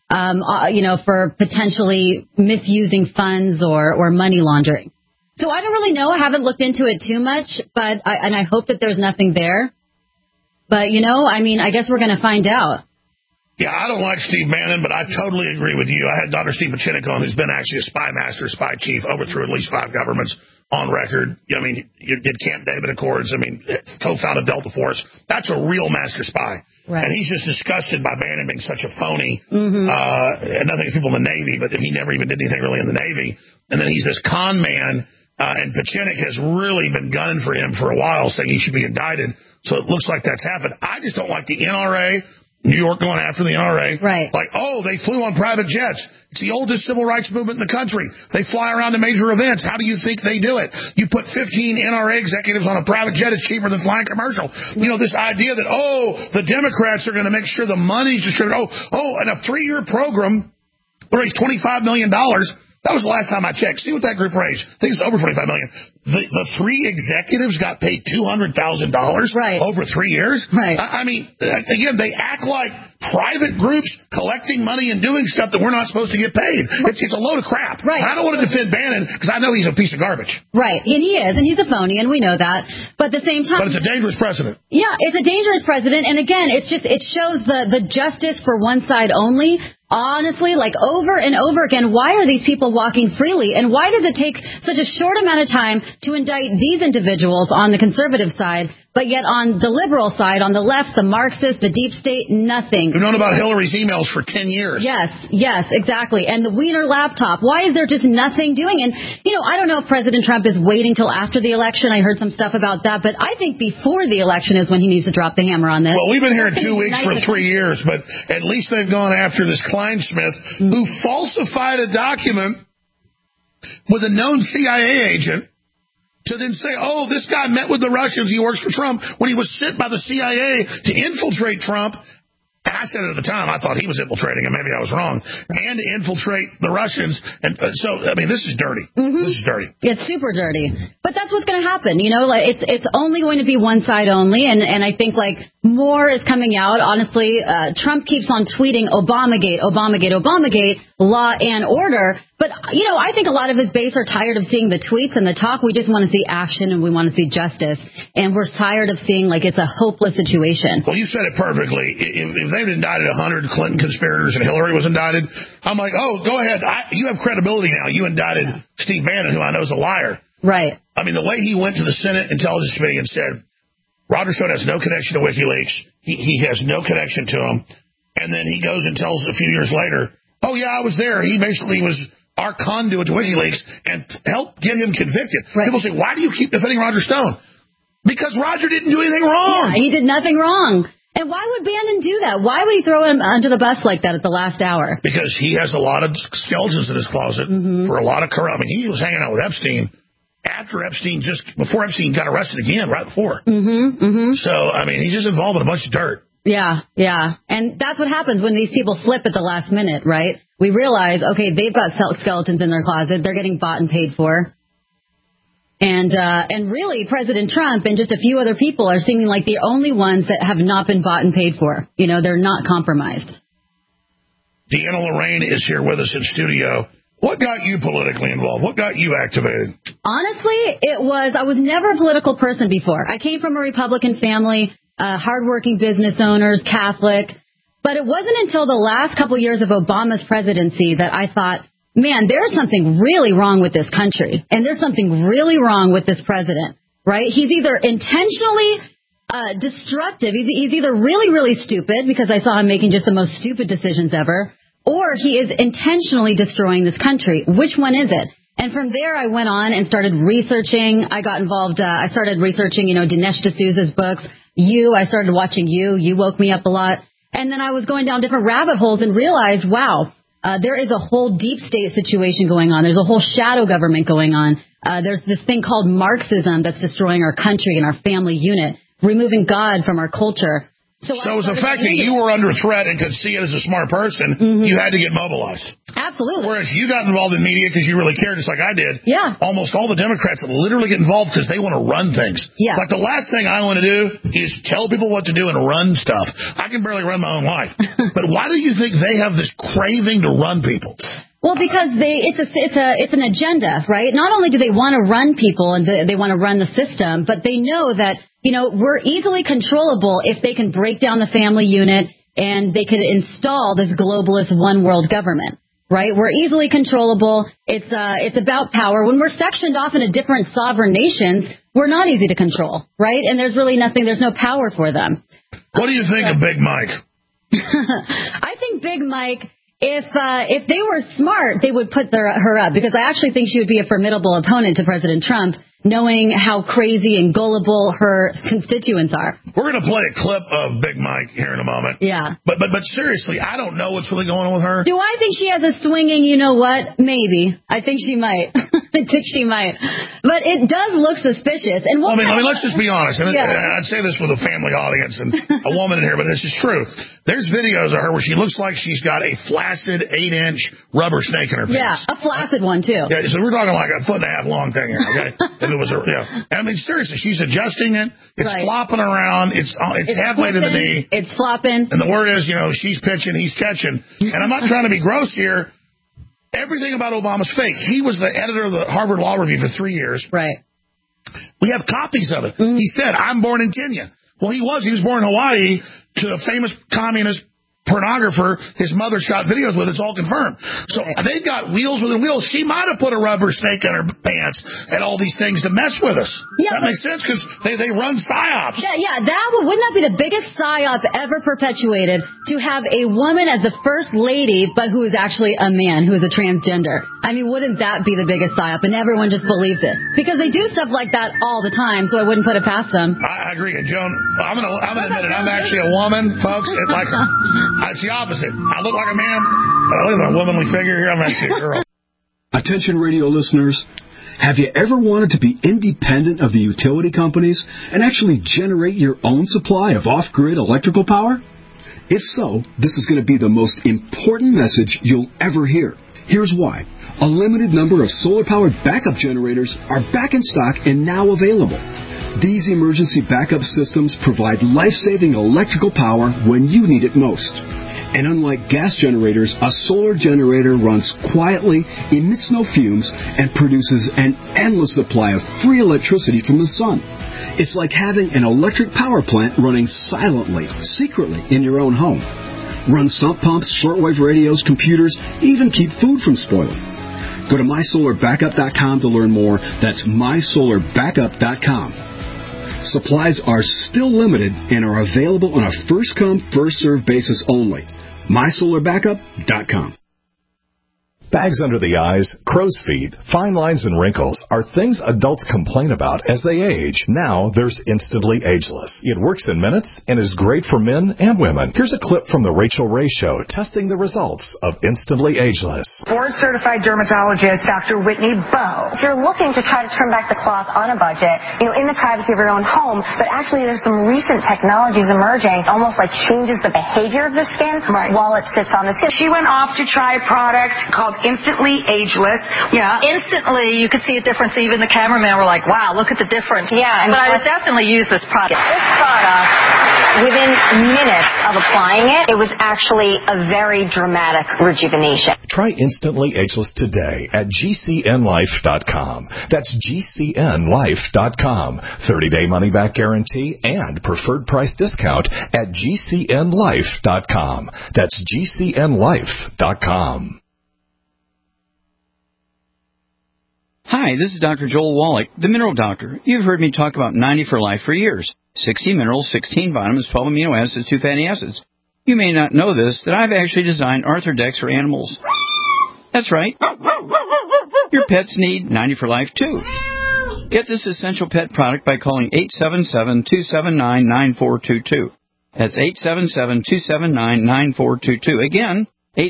Speaker 19: For potentially misusing funds or money laundering. So I don't really know. I haven't looked into it too much, but I hope that there's nothing there. But, I guess we're going to find out.
Speaker 2: Yeah, I don't like Steve Bannon, but I totally agree with you. I had Dr. Steve Pachinik on, who's been actually a spy master, spy chief, overthrew at least 5 governments on record. I mean, you did Camp David Accords. I mean, co-founded Delta Force. That's a real master spy. Right. And he's just disgusted by Bannon being such a phony. Mm-hmm. And nothing against people in the Navy, but he never even did anything really in the Navy. And then he's this con man, and Pachinik has really been gunning for him for a while, saying he should be indicted. So it looks like that's happened. I just don't like the NRA. New York going after the NRA. Right. Like, they flew on private jets. It's the oldest civil rights movement in the country. They fly around to major events. How do you think they do it? You put 15 NRA executives on a private jet. It's cheaper than flying commercial. This idea that, the Democrats are going to make sure the money's distributed. And a 3-year program raised $25 million. That was the last time I checked. See what that group raised. I think it's over $25 million. The 3 executives got paid $200,000 over 3 years. Right. I mean, again, they act like private groups collecting money and doing stuff that we're not supposed to get paid. It's a load of crap. Right. I don't want to defend Bannon because I know he's a piece of garbage. Right. And he is, and he's a phony, and we know that. But at the same time... But it's a dangerous precedent. Yeah, it's a dangerous precedent. And again, it shows the justice for one side only. Honestly, like over and over again, why are these people walking freely? And why does it take such a short amount of time to indict these individuals on the conservative side, but yet on the liberal side, on the left, the Marxists, the deep state, nothing? We've known about Hillary's emails for 10 years. Yes, exactly. And the Wiener laptop. Why is there just nothing doing? And, I don't know if President Trump is waiting till after the election. I heard some stuff about that. But I think before the election is when he needs to drop the hammer on this. Well, we've been here 2 weeks for 3 years, but at least they've gone after this Kleinsmith, who falsified a document with a known CIA agent to then say, this guy met with the Russians, he works for Trump, when he was sent by the CIA to infiltrate Trump. And I said it at the time, I thought he was infiltrating, and maybe I was wrong, and to infiltrate the Russians. And this is dirty. Mm-hmm. This is dirty. It's super dirty. But that's what's going to happen. It's only going to be one side only, and I think, more is coming out. Honestly, Trump keeps on tweeting Obamagate, law and order. But, I think a lot of his base are tired of seeing the tweets and the talk. We just want to see action, and we want to see justice. And we're tired of seeing, it's a hopeless situation. Well, you said it perfectly. If they'd indicted 100 Clinton conspirators and Hillary was indicted, I'm like, go ahead. You have credibility now. You indicted Steve Bannon, who I know is a liar. Right. I mean, the way he went to the Senate Intelligence Committee and said, Roger Stone has no connection to WikiLeaks. He has no connection to him. And then he goes and tells a few years later, I was there. He basically was our conduit to WikiLeaks and helped get him convicted. Right. People say, why do you keep defending Roger Stone? Because Roger didn't do anything wrong. Yeah, he did nothing wrong. And why would Bannon do that? Why would he throw him under the bus like that at the last hour? Because he has a lot of skeletons in his closet for a lot of corrupt. I mean, he was hanging out with Epstein after Epstein, before Epstein got arrested again, right before.
Speaker 19: So,
Speaker 2: I mean, he's just involved in a bunch of dirt.
Speaker 19: Yeah. And that's what happens when these people flip at the last minute, right? We realize, okay, they've got skeletons in their closet. They're getting bought and paid for. And really, President Trump and just a few other people are seeming like the only ones that have not been bought and paid for. You know, they're not compromised.
Speaker 2: Deanna Lorraine is here with us in studio. What got you politically involved? What got you activated?
Speaker 19: Honestly, I was never a political person before. I came from a Republican family, hardworking business owners, Catholic. But it wasn't until the last couple years of Obama's presidency that I thought, man, there's something really wrong with this country. And there's something really wrong with this president, right? He's either intentionally destructive. He's either really, really stupid, because I saw him making just the most stupid decisions ever, or he is intentionally destroying this country. Which one is it? And from there, I went on and started researching. I got involved. I started researching, Dinesh D'Souza's books. I started watching You. You woke me up a lot. And then I was going down different rabbit holes and realized, wow, there is a whole deep state situation going on. There's a whole shadow government going on. There's this thing called Marxism that's destroying our country and our family unit, removing God from our culture. So it was
Speaker 2: the fact that you were under threat and could see it as a smart person, you had to get mobilized.
Speaker 19: Absolutely.
Speaker 2: Whereas you got involved in media because you really cared, just like I did.
Speaker 19: Yeah.
Speaker 2: Almost all the Democrats literally get involved because they want to run things.
Speaker 19: Yeah.
Speaker 2: Like the last thing I want to do is tell people what to do and run stuff. I can barely run my own life. But why do you think they have this craving to run people?
Speaker 19: Well, because it's an agenda, right? Not only do they want to run people and they want to run the system, but they know that, we're easily controllable if they can break down the family unit and they could install this globalist one world government, right? We're easily controllable. It's about power. When we're sectioned off into different sovereign nations, we're not easy to control, right? And there's no power for them.
Speaker 2: What do you think of Big Mike?
Speaker 19: I think Big Mike, if they were smart, they would put her up, because I actually think she would be a formidable opponent to President Trump, knowing how crazy and gullible her constituents are.
Speaker 2: We're going to play a clip of Big Mike here in a moment.
Speaker 19: Yeah.
Speaker 2: But seriously, I don't know what's really going on with her.
Speaker 19: Do I think she has a swinging, you know what? Maybe. I think she might. I think she might. But it does look suspicious. And
Speaker 2: let's just be honest. And I'd say this with a family audience and a woman in here, but this is true. There's videos of her where she looks like she's got a flaccid 8-inch rubber snake in her pants.
Speaker 19: Yeah, a flaccid one, too.
Speaker 2: Yeah, so we're talking like a 1.5 foot long thing here, okay? I mean, seriously, she's adjusting it. It's flopping around. It's halfway to the knee.
Speaker 19: It's flopping.
Speaker 2: And the word is, she's pitching, he's catching. And I'm not trying to be gross here. Everything about Obama's fake. He was the editor of the Harvard Law Review for 3 years.
Speaker 19: Right.
Speaker 2: We have copies of it. He said, I'm born in Kenya. Well, he was born in Hawaii to a famous communist pornographer his mother shot videos with. It's all confirmed. So they've got wheels within wheels. She might have put a rubber snake in her pants and all these things to mess with us. Yeah, that makes sense, because they run psyops.
Speaker 19: Yeah, wouldn't that be the biggest psyop ever perpetuated, to have a woman as the first lady, but who is actually a man, who is a transgender? I mean, wouldn't that be the biggest psyop? And everyone just believes it, because they do stuff like that all the time. So I wouldn't put it past them.
Speaker 2: I agree. And Joan, I'm gonna admit it. I'm actually a woman, folks. It's the opposite. I look like a man, but I look like a womanly figure here. I'm actually a girl.
Speaker 21: Attention radio listeners. Have you ever wanted to be independent of the utility companies and actually generate your own supply of off-grid electrical power? If so, this is going to be the most important message you'll ever hear. Here's why. A limited number of solar-powered backup generators are back in stock and now available. These emergency backup systems provide life-saving electrical power when you need it most. And unlike gas generators, a solar generator runs quietly, emits no fumes, and produces an endless supply of free electricity from the sun. It's like having an electric power plant running silently, secretly in your own home. Run sump pumps, shortwave radios, computers, even keep food from spoiling. Go to mysolarbackup.com to learn more. That's mysolarbackup.com. Supplies are still limited and are available on a first-come, first-served basis only. mysolarbackup.com.
Speaker 5: Bags under the eyes, crow's feet, fine lines, and wrinkles are things adults complain about as they age. Now there's Instantly Ageless. It works in minutes and is great for men and women. Here's a clip from The Rachel Ray Show testing the results of Instantly Ageless.
Speaker 22: Board-certified dermatologist Dr. Whitney Bowe. If you're looking to try to trim back the cloth on a budget, in the privacy of your own home, but actually there's some recent technologies emerging, almost like changes the behavior of the skin while it sits on the skin.
Speaker 23: She went off to try a product called Instantly Ageless. Yeah, instantly you could see a difference. Even the cameraman were like, wow, look at the difference.
Speaker 19: Yeah.
Speaker 23: But I would definitely use this product.
Speaker 19: This product, within minutes of applying it, it was actually a very dramatic rejuvenation.
Speaker 5: Try Instantly Ageless today at GCNlife.com. That's GCNlife.com. 30-day money-back guarantee and preferred price discount at GCNlife.com. That's GCNlife.com.
Speaker 24: Hi, this is Dr. Joel Wallach, the Mineral Doctor. You've heard me talk about 90 for Life for years. 60 minerals, 16 vitamins, 12 amino acids, 2 fatty acids. You may not know this, that I've actually designed Arthrodex for animals. That's right. Your pets need 90 for Life, too. Get this essential pet product by calling 877-279-9422. That's 877-279-9422. Again,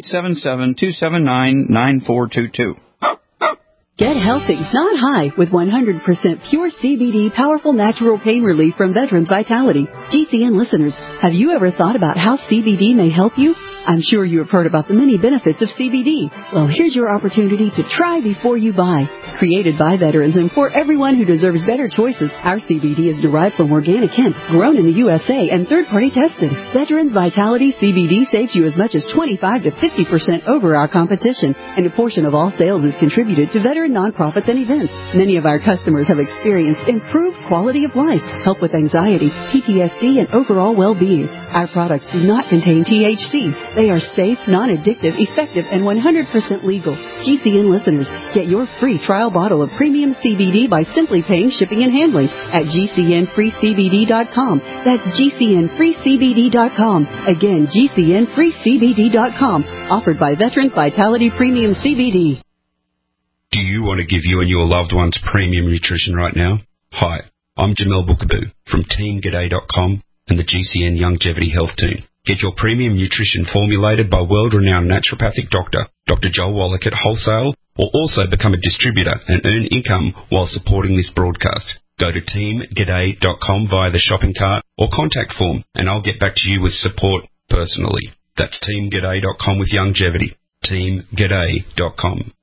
Speaker 24: 877-279-9422.
Speaker 9: Get healthy, not high, with 100% pure CBD powerful natural pain relief from Veterans Vitality. GCN listeners, have you ever thought about how CBD may help you? I'm sure you have heard about the many benefits of CBD. Well, here's your opportunity to try before you buy. Created by veterans and for everyone who deserves better choices, our CBD is derived from organic hemp, grown in the USA, and third-party tested. Veterans Vitality CBD saves you as much as 25 to 50% over our competition, and a portion of all sales is contributed to veteran nonprofits and events. Many of our customers have experienced improved quality of life, help with anxiety, PTSD, and overall well-being. Our products do not contain THC. They are safe, non-addictive, effective, and 100% legal. GCN listeners, get your free trial bottle of premium CBD by simply paying shipping and handling at GCNFreeCBD.com. That's GCNFreeCBD.com. Again, GCNFreeCBD.com. Offered by Veterans Vitality Premium CBD.
Speaker 25: Do you want to give you and your loved ones premium nutrition right now? Hi, I'm Jamel Bookaboo from TeamGaday.com and the GCN Longevity Health Team. Get your premium nutrition formulated by world-renowned naturopathic doctor, Dr. Joel Wallach at wholesale, or also become a distributor and earn income while supporting this broadcast. Go to TeamGaday.com via the shopping cart or contact form, and I'll get back to you with support personally. That's TeamGaday.com with longevity. TeamGaday.com.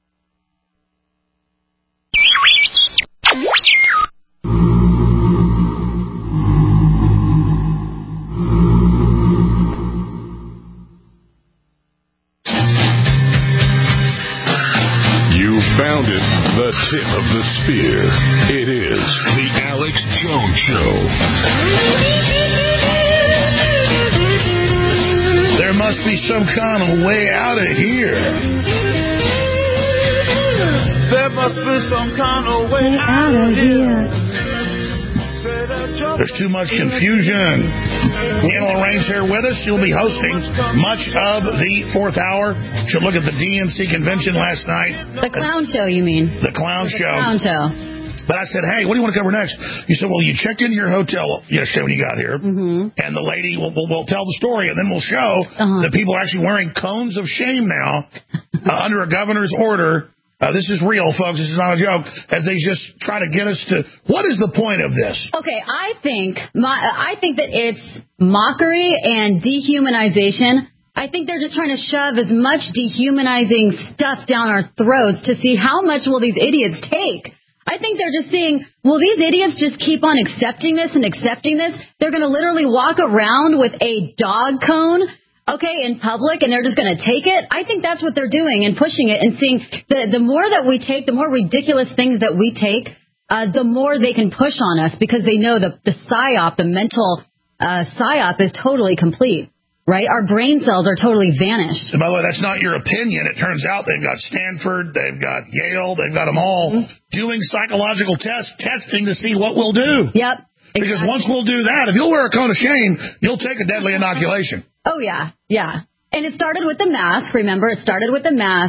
Speaker 12: Found it, the tip of the spear. It is the Alex Jones Show.
Speaker 2: There must be some kind of way out of here.
Speaker 16: There must be some kind of way out of here.
Speaker 2: There's too much confusion. Leanna Lorraine's here with us. She'll be hosting much of the fourth hour. She'll look at the DNC convention last night.
Speaker 19: The clown show, you mean?
Speaker 2: The clown show.
Speaker 19: Clown show.
Speaker 2: But I said, hey, what do you want to cover next? You said, well, you checked into your hotel yesterday when you got here, and the lady will tell the story, and then we'll show that people are actually wearing cones of shame now under a governor's order. This is real, folks. This is not a joke. As they just try to get us to, what is the point of this?
Speaker 19: Okay, I think that it's mockery and dehumanization. I think they're just trying to shove as much dehumanizing stuff down our throats to see how much will these idiots take. I think they're just seeing, will these idiots just keep on accepting this and accepting this? They're going to literally walk around with a dog cone, in public, and they're just going to take it. I think that's what they're doing and pushing it and seeing the more that we take, the more ridiculous things that we take, the more they can push on us because they know the psyop, the mental psyop is totally complete. Right? Our brain cells are totally vanished.
Speaker 2: And by the way, that's not your opinion. It turns out they've got Stanford, they've got Yale, they've got them all doing psychological testing to see what we'll do.
Speaker 19: Yep. Exactly.
Speaker 2: Because once we'll do that, if you'll wear a cone of shame, you'll take a deadly inoculation.
Speaker 19: Oh, yeah. Yeah. And it started with the mask. Remember, it started with the mask.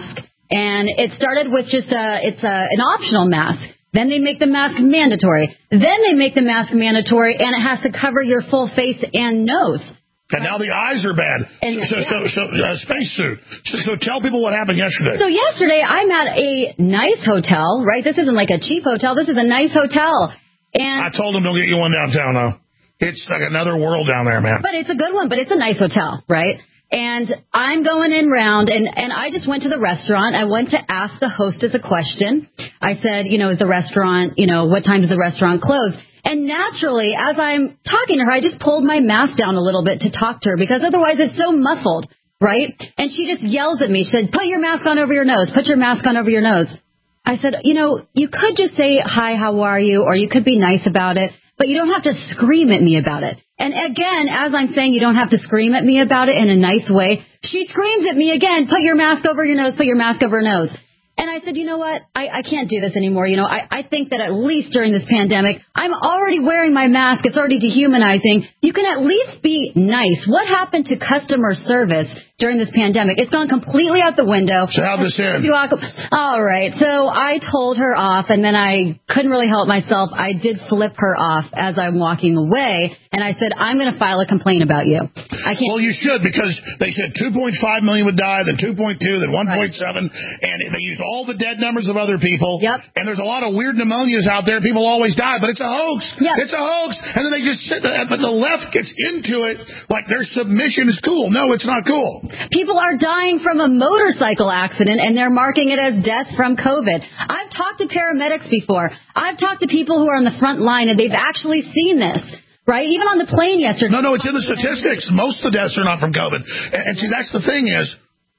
Speaker 19: And it started with just an optional mask. Then they make the mask mandatory. Then they make the mask mandatory, and it has to cover your full face and nose.
Speaker 2: And now the eyes are bad. So spacesuit. So tell people what happened yesterday.
Speaker 19: So yesterday, I'm at a nice hotel, right? This isn't like a cheap hotel. This is a nice hotel. And
Speaker 2: I told them don't get you one downtown, though. It's like another world down there, man.
Speaker 19: But it's a good one, but it's a nice hotel, right? And I'm going in round, and I just went to the restaurant. I went to ask the hostess a question. I said, is the restaurant, what time does the restaurant close? And naturally, as I'm talking to her, I just pulled my mask down a little bit to talk to her because otherwise it's so muffled, right? And she just yells at me. She said, put your mask on over your nose. Put your mask on over your nose. I said, you could just say, hi, how are you? Or you could be nice about it, but you don't have to scream at me about it. And again, as I'm saying, you don't have to scream at me about it in a nice way. She screams at me again, put your mask over your nose, put your mask over your nose. And I said, you know what? I can't do this anymore. I think that at least during this pandemic, I'm already wearing my mask. It's already dehumanizing. You can at least be nice. What happened to customer service during this pandemic? It's gone completely out the window.
Speaker 2: So how'd this end?
Speaker 19: All right. So I told her off, and then I couldn't really help myself. I did flip her off as I'm walking away, and I said, I'm going to file a complaint about you. I can't.
Speaker 2: Well, you should, because they said 2.5 million would die, then 2.2, then 1.7, and they used all the dead numbers of other people.
Speaker 19: Yep.
Speaker 2: And there's a lot of weird pneumonias out there. People always die, but it's a hoax.
Speaker 19: Yep.
Speaker 2: It's a hoax. And then they just sit there, but the left gets into it like their submission is cool. No, it's not cool.
Speaker 19: People are dying from a motorcycle accident, and they're marking it as death from COVID. I've talked to paramedics before. I've talked to people who are on the front line, and they've actually seen this. Right? Even on the plane yesterday.
Speaker 2: No, it's in the statistics. Most of the deaths are not from COVID. And see, that's the thing is,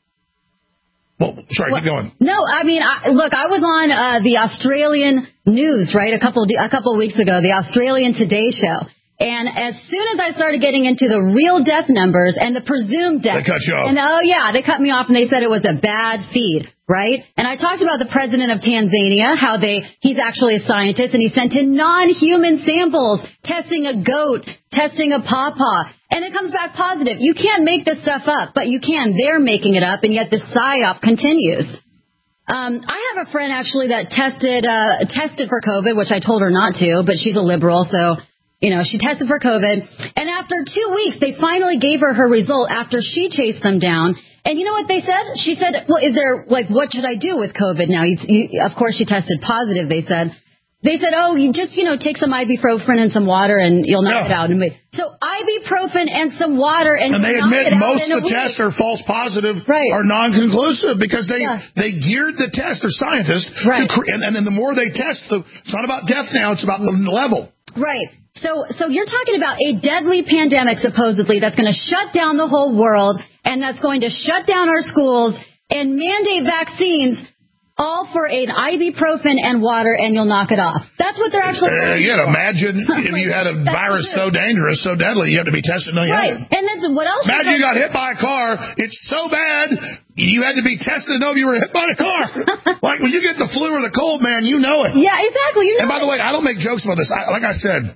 Speaker 2: keep going.
Speaker 19: No, I mean, look, I was on the Australian news, right, a couple of weeks ago, the Australian Today show. And as soon as I started getting into the real death numbers and the presumed death.
Speaker 2: They cut you off.
Speaker 19: And they cut me off, and they said it was a bad feed, right? And I talked about the president of Tanzania, how he's actually a scientist, and he sent in non-human samples, testing a goat, testing a pawpaw, and it comes back positive. You can't make this stuff up, but you can. They're making it up, and yet the psyop continues. I have a friend actually that tested for COVID, which I told her not to, but she's a liberal, so she tested for COVID, and after 2 weeks, they finally gave her result after she chased them down. And you know what they said? She said, well, what should I do with COVID now? Of course, she tested positive, they said. Oh, you just, take some ibuprofen and some water, and you'll knock it out. So ibuprofen and some water, and
Speaker 2: they admit most of the tests are false positive, are non-conclusive, because they geared the test, they're scientists, and then the more they test, it's not about death now, it's about the level.
Speaker 19: Right. So you're talking about a deadly pandemic, supposedly, that's going to shut down the whole world, and that's going to shut down our schools and mandate vaccines, all for an ibuprofen and water, and you'll knock it off. That's what they're actually doing.
Speaker 2: Imagine if you had a virus so dangerous, so deadly, you have to be tested. No, you haven't.
Speaker 19: And then what else?
Speaker 2: Imagine you got hit by a car. It's so bad, you had to be tested to know if you were hit by a car. Like when you get the flu or the cold, man, you know it.
Speaker 19: Yeah, exactly.
Speaker 2: And by the way, I don't make jokes about this. Like I said,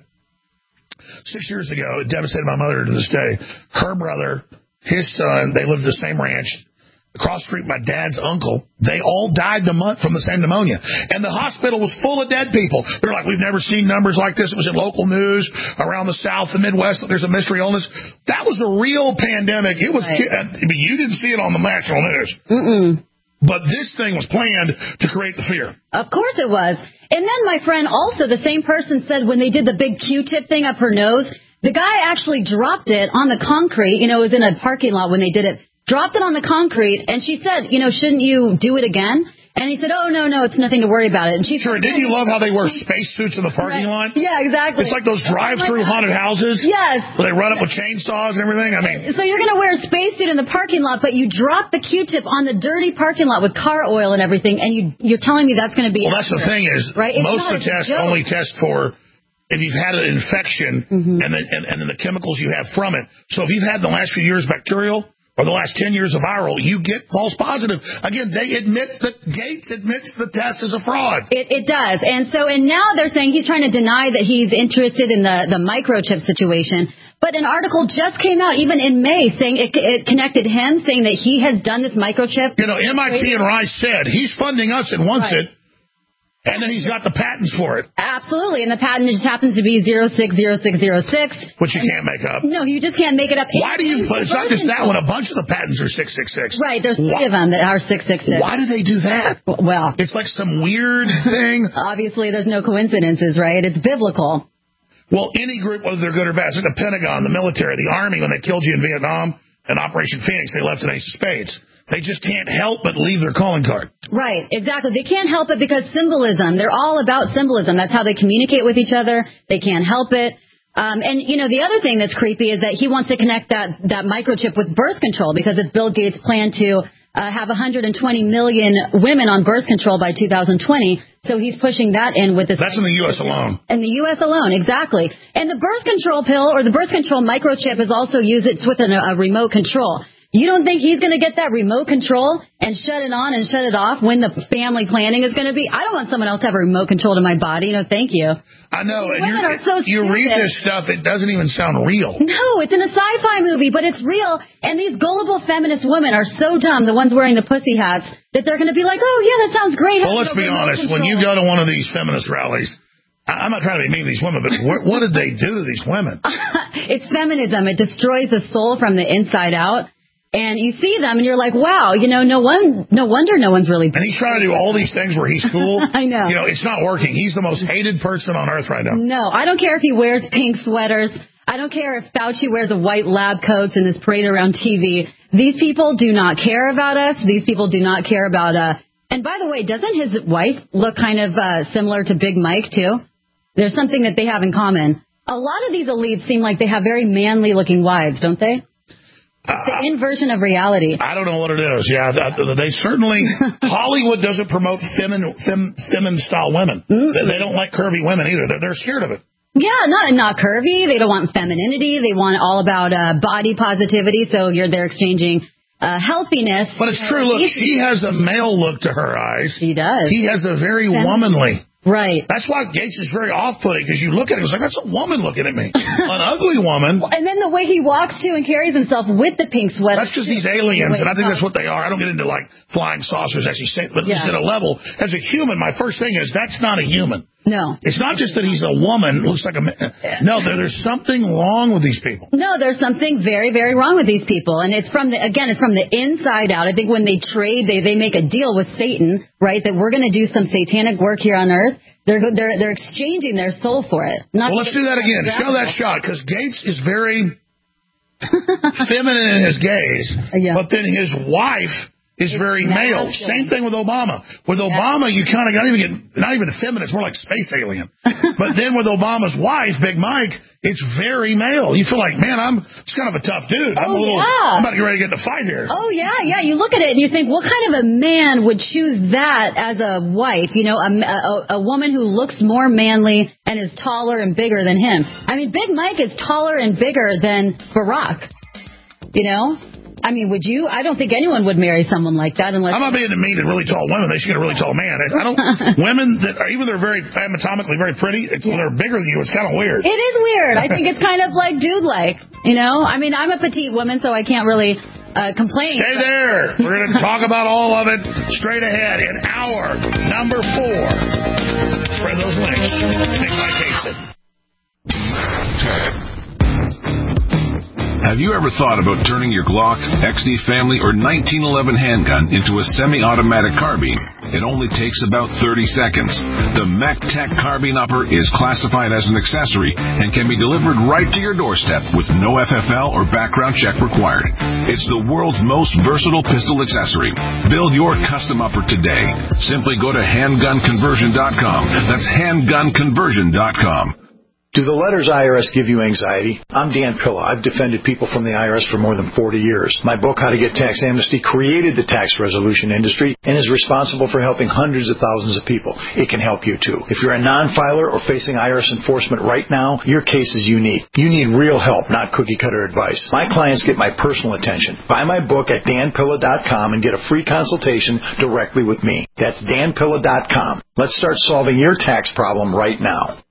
Speaker 2: 6 years ago, it devastated my mother to this day. Her brother, his son, they lived the same ranch. Across the street, my dad's uncle, they all died in a month from the same pneumonia. And the hospital was full of dead people. They're like, we've never seen numbers like this. It was in local news around the South, the Midwest. There's a mystery illness. That was a real pandemic. It was, you didn't see it on the national news. But this thing was planned to create the fear.
Speaker 19: Of course it was. And then my friend also, the same person, said when they did the big Q-tip thing up her nose, the guy actually dropped it on the concrete. It was in a parking lot when they did it. Dropped it on the concrete, and she said, shouldn't you do it again? And he said, oh, no, it's nothing to worry about it. And she
Speaker 2: said, didn't you love how they wear spacesuits in the parking lot?
Speaker 19: Yeah, exactly.
Speaker 2: It's like those drive-through haunted houses.
Speaker 19: Yes.
Speaker 2: Where they run up with chainsaws and everything. I mean,
Speaker 19: so you're going to wear a spacesuit in the parking lot, but you drop the Q-tip on the dirty parking lot with car oil and everything, and you're telling me that's going to be
Speaker 2: Well, that's the thing is, most of the tests only test for if you've had an infection and then the chemicals you have from it. So if you've had in the last few years bacterial, or the last 10 years of viral, you get false positive. Again, they admit that Gates admits the test is a fraud.
Speaker 19: It does. And now they're saying he's trying to deny that he's interested in the microchip situation. But an article just came out, even in May, saying it connected him, saying that he has done this microchip.
Speaker 2: You know, MIT and Rice said he's funding us and wants it, and then he's got the patents for it.
Speaker 19: Absolutely, and the patent just happens to be 060606.
Speaker 2: Which you can't make up.
Speaker 19: No, you just can't make it up.
Speaker 2: Why do you, but it's not just that one, a bunch of the patents are 666.
Speaker 19: Right, there's 3 of them that are 666.
Speaker 2: Why do they do that?
Speaker 19: Well,
Speaker 2: it's like some weird thing.
Speaker 19: Obviously, there's no coincidences, right? It's biblical.
Speaker 2: Well, any group, whether they're good or bad, it's like the Pentagon, the military, the Army, when they killed you in Vietnam, and Operation Phoenix, they left an ace of spades. They just can't help but leave their calling card.
Speaker 19: Right, exactly. They can't help it because symbolism. They're all about symbolism. That's how they communicate with each other. They can't help it. And, you know, the other thing that's creepy is that he wants to connect that microchip with birth control because it's Bill Gates' plan to have 120 million women on birth control by 2020. So he's pushing that in with this.
Speaker 2: That's in the U.S. alone.
Speaker 19: In the U.S. alone, exactly. And the birth control pill or the birth control microchip is also used. It's with a remote control. You don't think he's going to get that remote control and shut it on and shut it off when the family planning is going to be? I don't want someone else to have a remote control to my body. No, thank you.
Speaker 2: I know. And
Speaker 19: women are so
Speaker 2: you read this stuff, it doesn't even sound real.
Speaker 19: No, it's in a sci-fi movie, but it's real. And these gullible feminist women are so dumb, the ones wearing the pussy hats, that they're going to be like, oh, yeah, that sounds great.
Speaker 2: Well, let's be honest. When you go to one of these feminist rallies, I'm not trying to be mean to these women, but what did they do to these women?
Speaker 19: It's feminism. It destroys the soul from the inside out. And you see them, and you're like, wow, you know, no wonder no one's really...
Speaker 2: And he's trying to do all these things where he's cool.
Speaker 19: I know.
Speaker 2: You know, it's not working. He's the most hated person on earth right now.
Speaker 19: No, I don't care if he wears pink sweaters. I don't care if Fauci wears a white lab coat and is paraded around TV. These people do not care about us. These people do not care about... And by the way, doesn't his wife look kind of similar to Big Mike, too? There's something that they have in common. A lot of these elites seem like they have very manly-looking wives, don't they? It's the inversion of reality.
Speaker 2: I don't know what it is. Yeah, they certainly... Hollywood doesn't promote feminine-style women. They don't like curvy women either. They're scared of it.
Speaker 19: Yeah, not curvy. They don't want femininity. They want all about body positivity. So they're exchanging healthiness.
Speaker 2: But it's true. Look, she has a male look to her eyes.
Speaker 19: She does.
Speaker 2: He has a very womanly...
Speaker 19: Right.
Speaker 2: That's why Gates is very off-putting, because you look at it, it's like, that's a woman looking at me. An ugly woman.
Speaker 19: And then the way he walks, too, and carries himself with the pink sweater.
Speaker 2: That's just these aliens, and I think that's what they are. I don't get into, like, flying saucers, as you say, but just at a level. As a human, my first thing is, that's not a human.
Speaker 19: No.
Speaker 2: It's not just that he's a woman, looks like a man. No, there's something wrong with these people.
Speaker 19: No, there's something very, very wrong with these people. And it's from the inside out. I think when they trade, they make a deal with Satan, right, that we're going to do some satanic work here on earth. They're exchanging their soul for it.
Speaker 2: Well, let's do that again. Show that shot, because Gates is very feminine in his gaze, but then his wife is very male. Same thing with Obama. With Obama, you kind of not even feminine. It's more like space alien. But then with Obama's wife, Big Mike, it's very male. You feel like, man, it's kind of a tough dude. I'm about to get ready to get in a fight here.
Speaker 19: Oh, yeah. You look at it and you think, what kind of a man would choose that as a wife? You know, a woman who looks more manly and is taller and bigger than him. I mean, Big Mike is taller and bigger than Barack. You know? I mean, would you? I don't think anyone would marry someone like that unless...
Speaker 2: I'm not being mean to really tall women. They should get a really tall man. Women that are, even they're very anatomically very pretty, they're bigger than you. It's kind of weird.
Speaker 19: It is weird. I think it's kind of like dude-like, you know? I mean, I'm a petite woman, so I can't really complain.
Speaker 2: Stay there. We're going to talk about all of it straight ahead in hour number 4. Spread those links. Big Mike hates it.
Speaker 4: Have you ever thought about turning your Glock, XD Family, or 1911 handgun into a semi-automatic carbine? It only takes about 30 seconds. The MacTech Carbine Upper is classified as an accessory and can be delivered right to your doorstep with no FFL or background check required. It's the world's most versatile pistol accessory. Build your custom upper today. Simply go to handgunconversion.com. That's handgunconversion.com.
Speaker 1: Do the letters IRS give you anxiety? I'm Dan Pilla. I've defended people from the IRS for more than 40 years. My book, How to Get Tax Amnesty, created the tax resolution industry and is responsible for helping hundreds of thousands of people. It can help you too. If you're a non-filer or facing IRS enforcement right now, your case is unique. You need real help, not cookie-cutter advice. My clients get my personal attention. Buy my book at danpilla.com and get a free consultation directly with me. That's danpilla.com. Let's start solving your tax problem right now.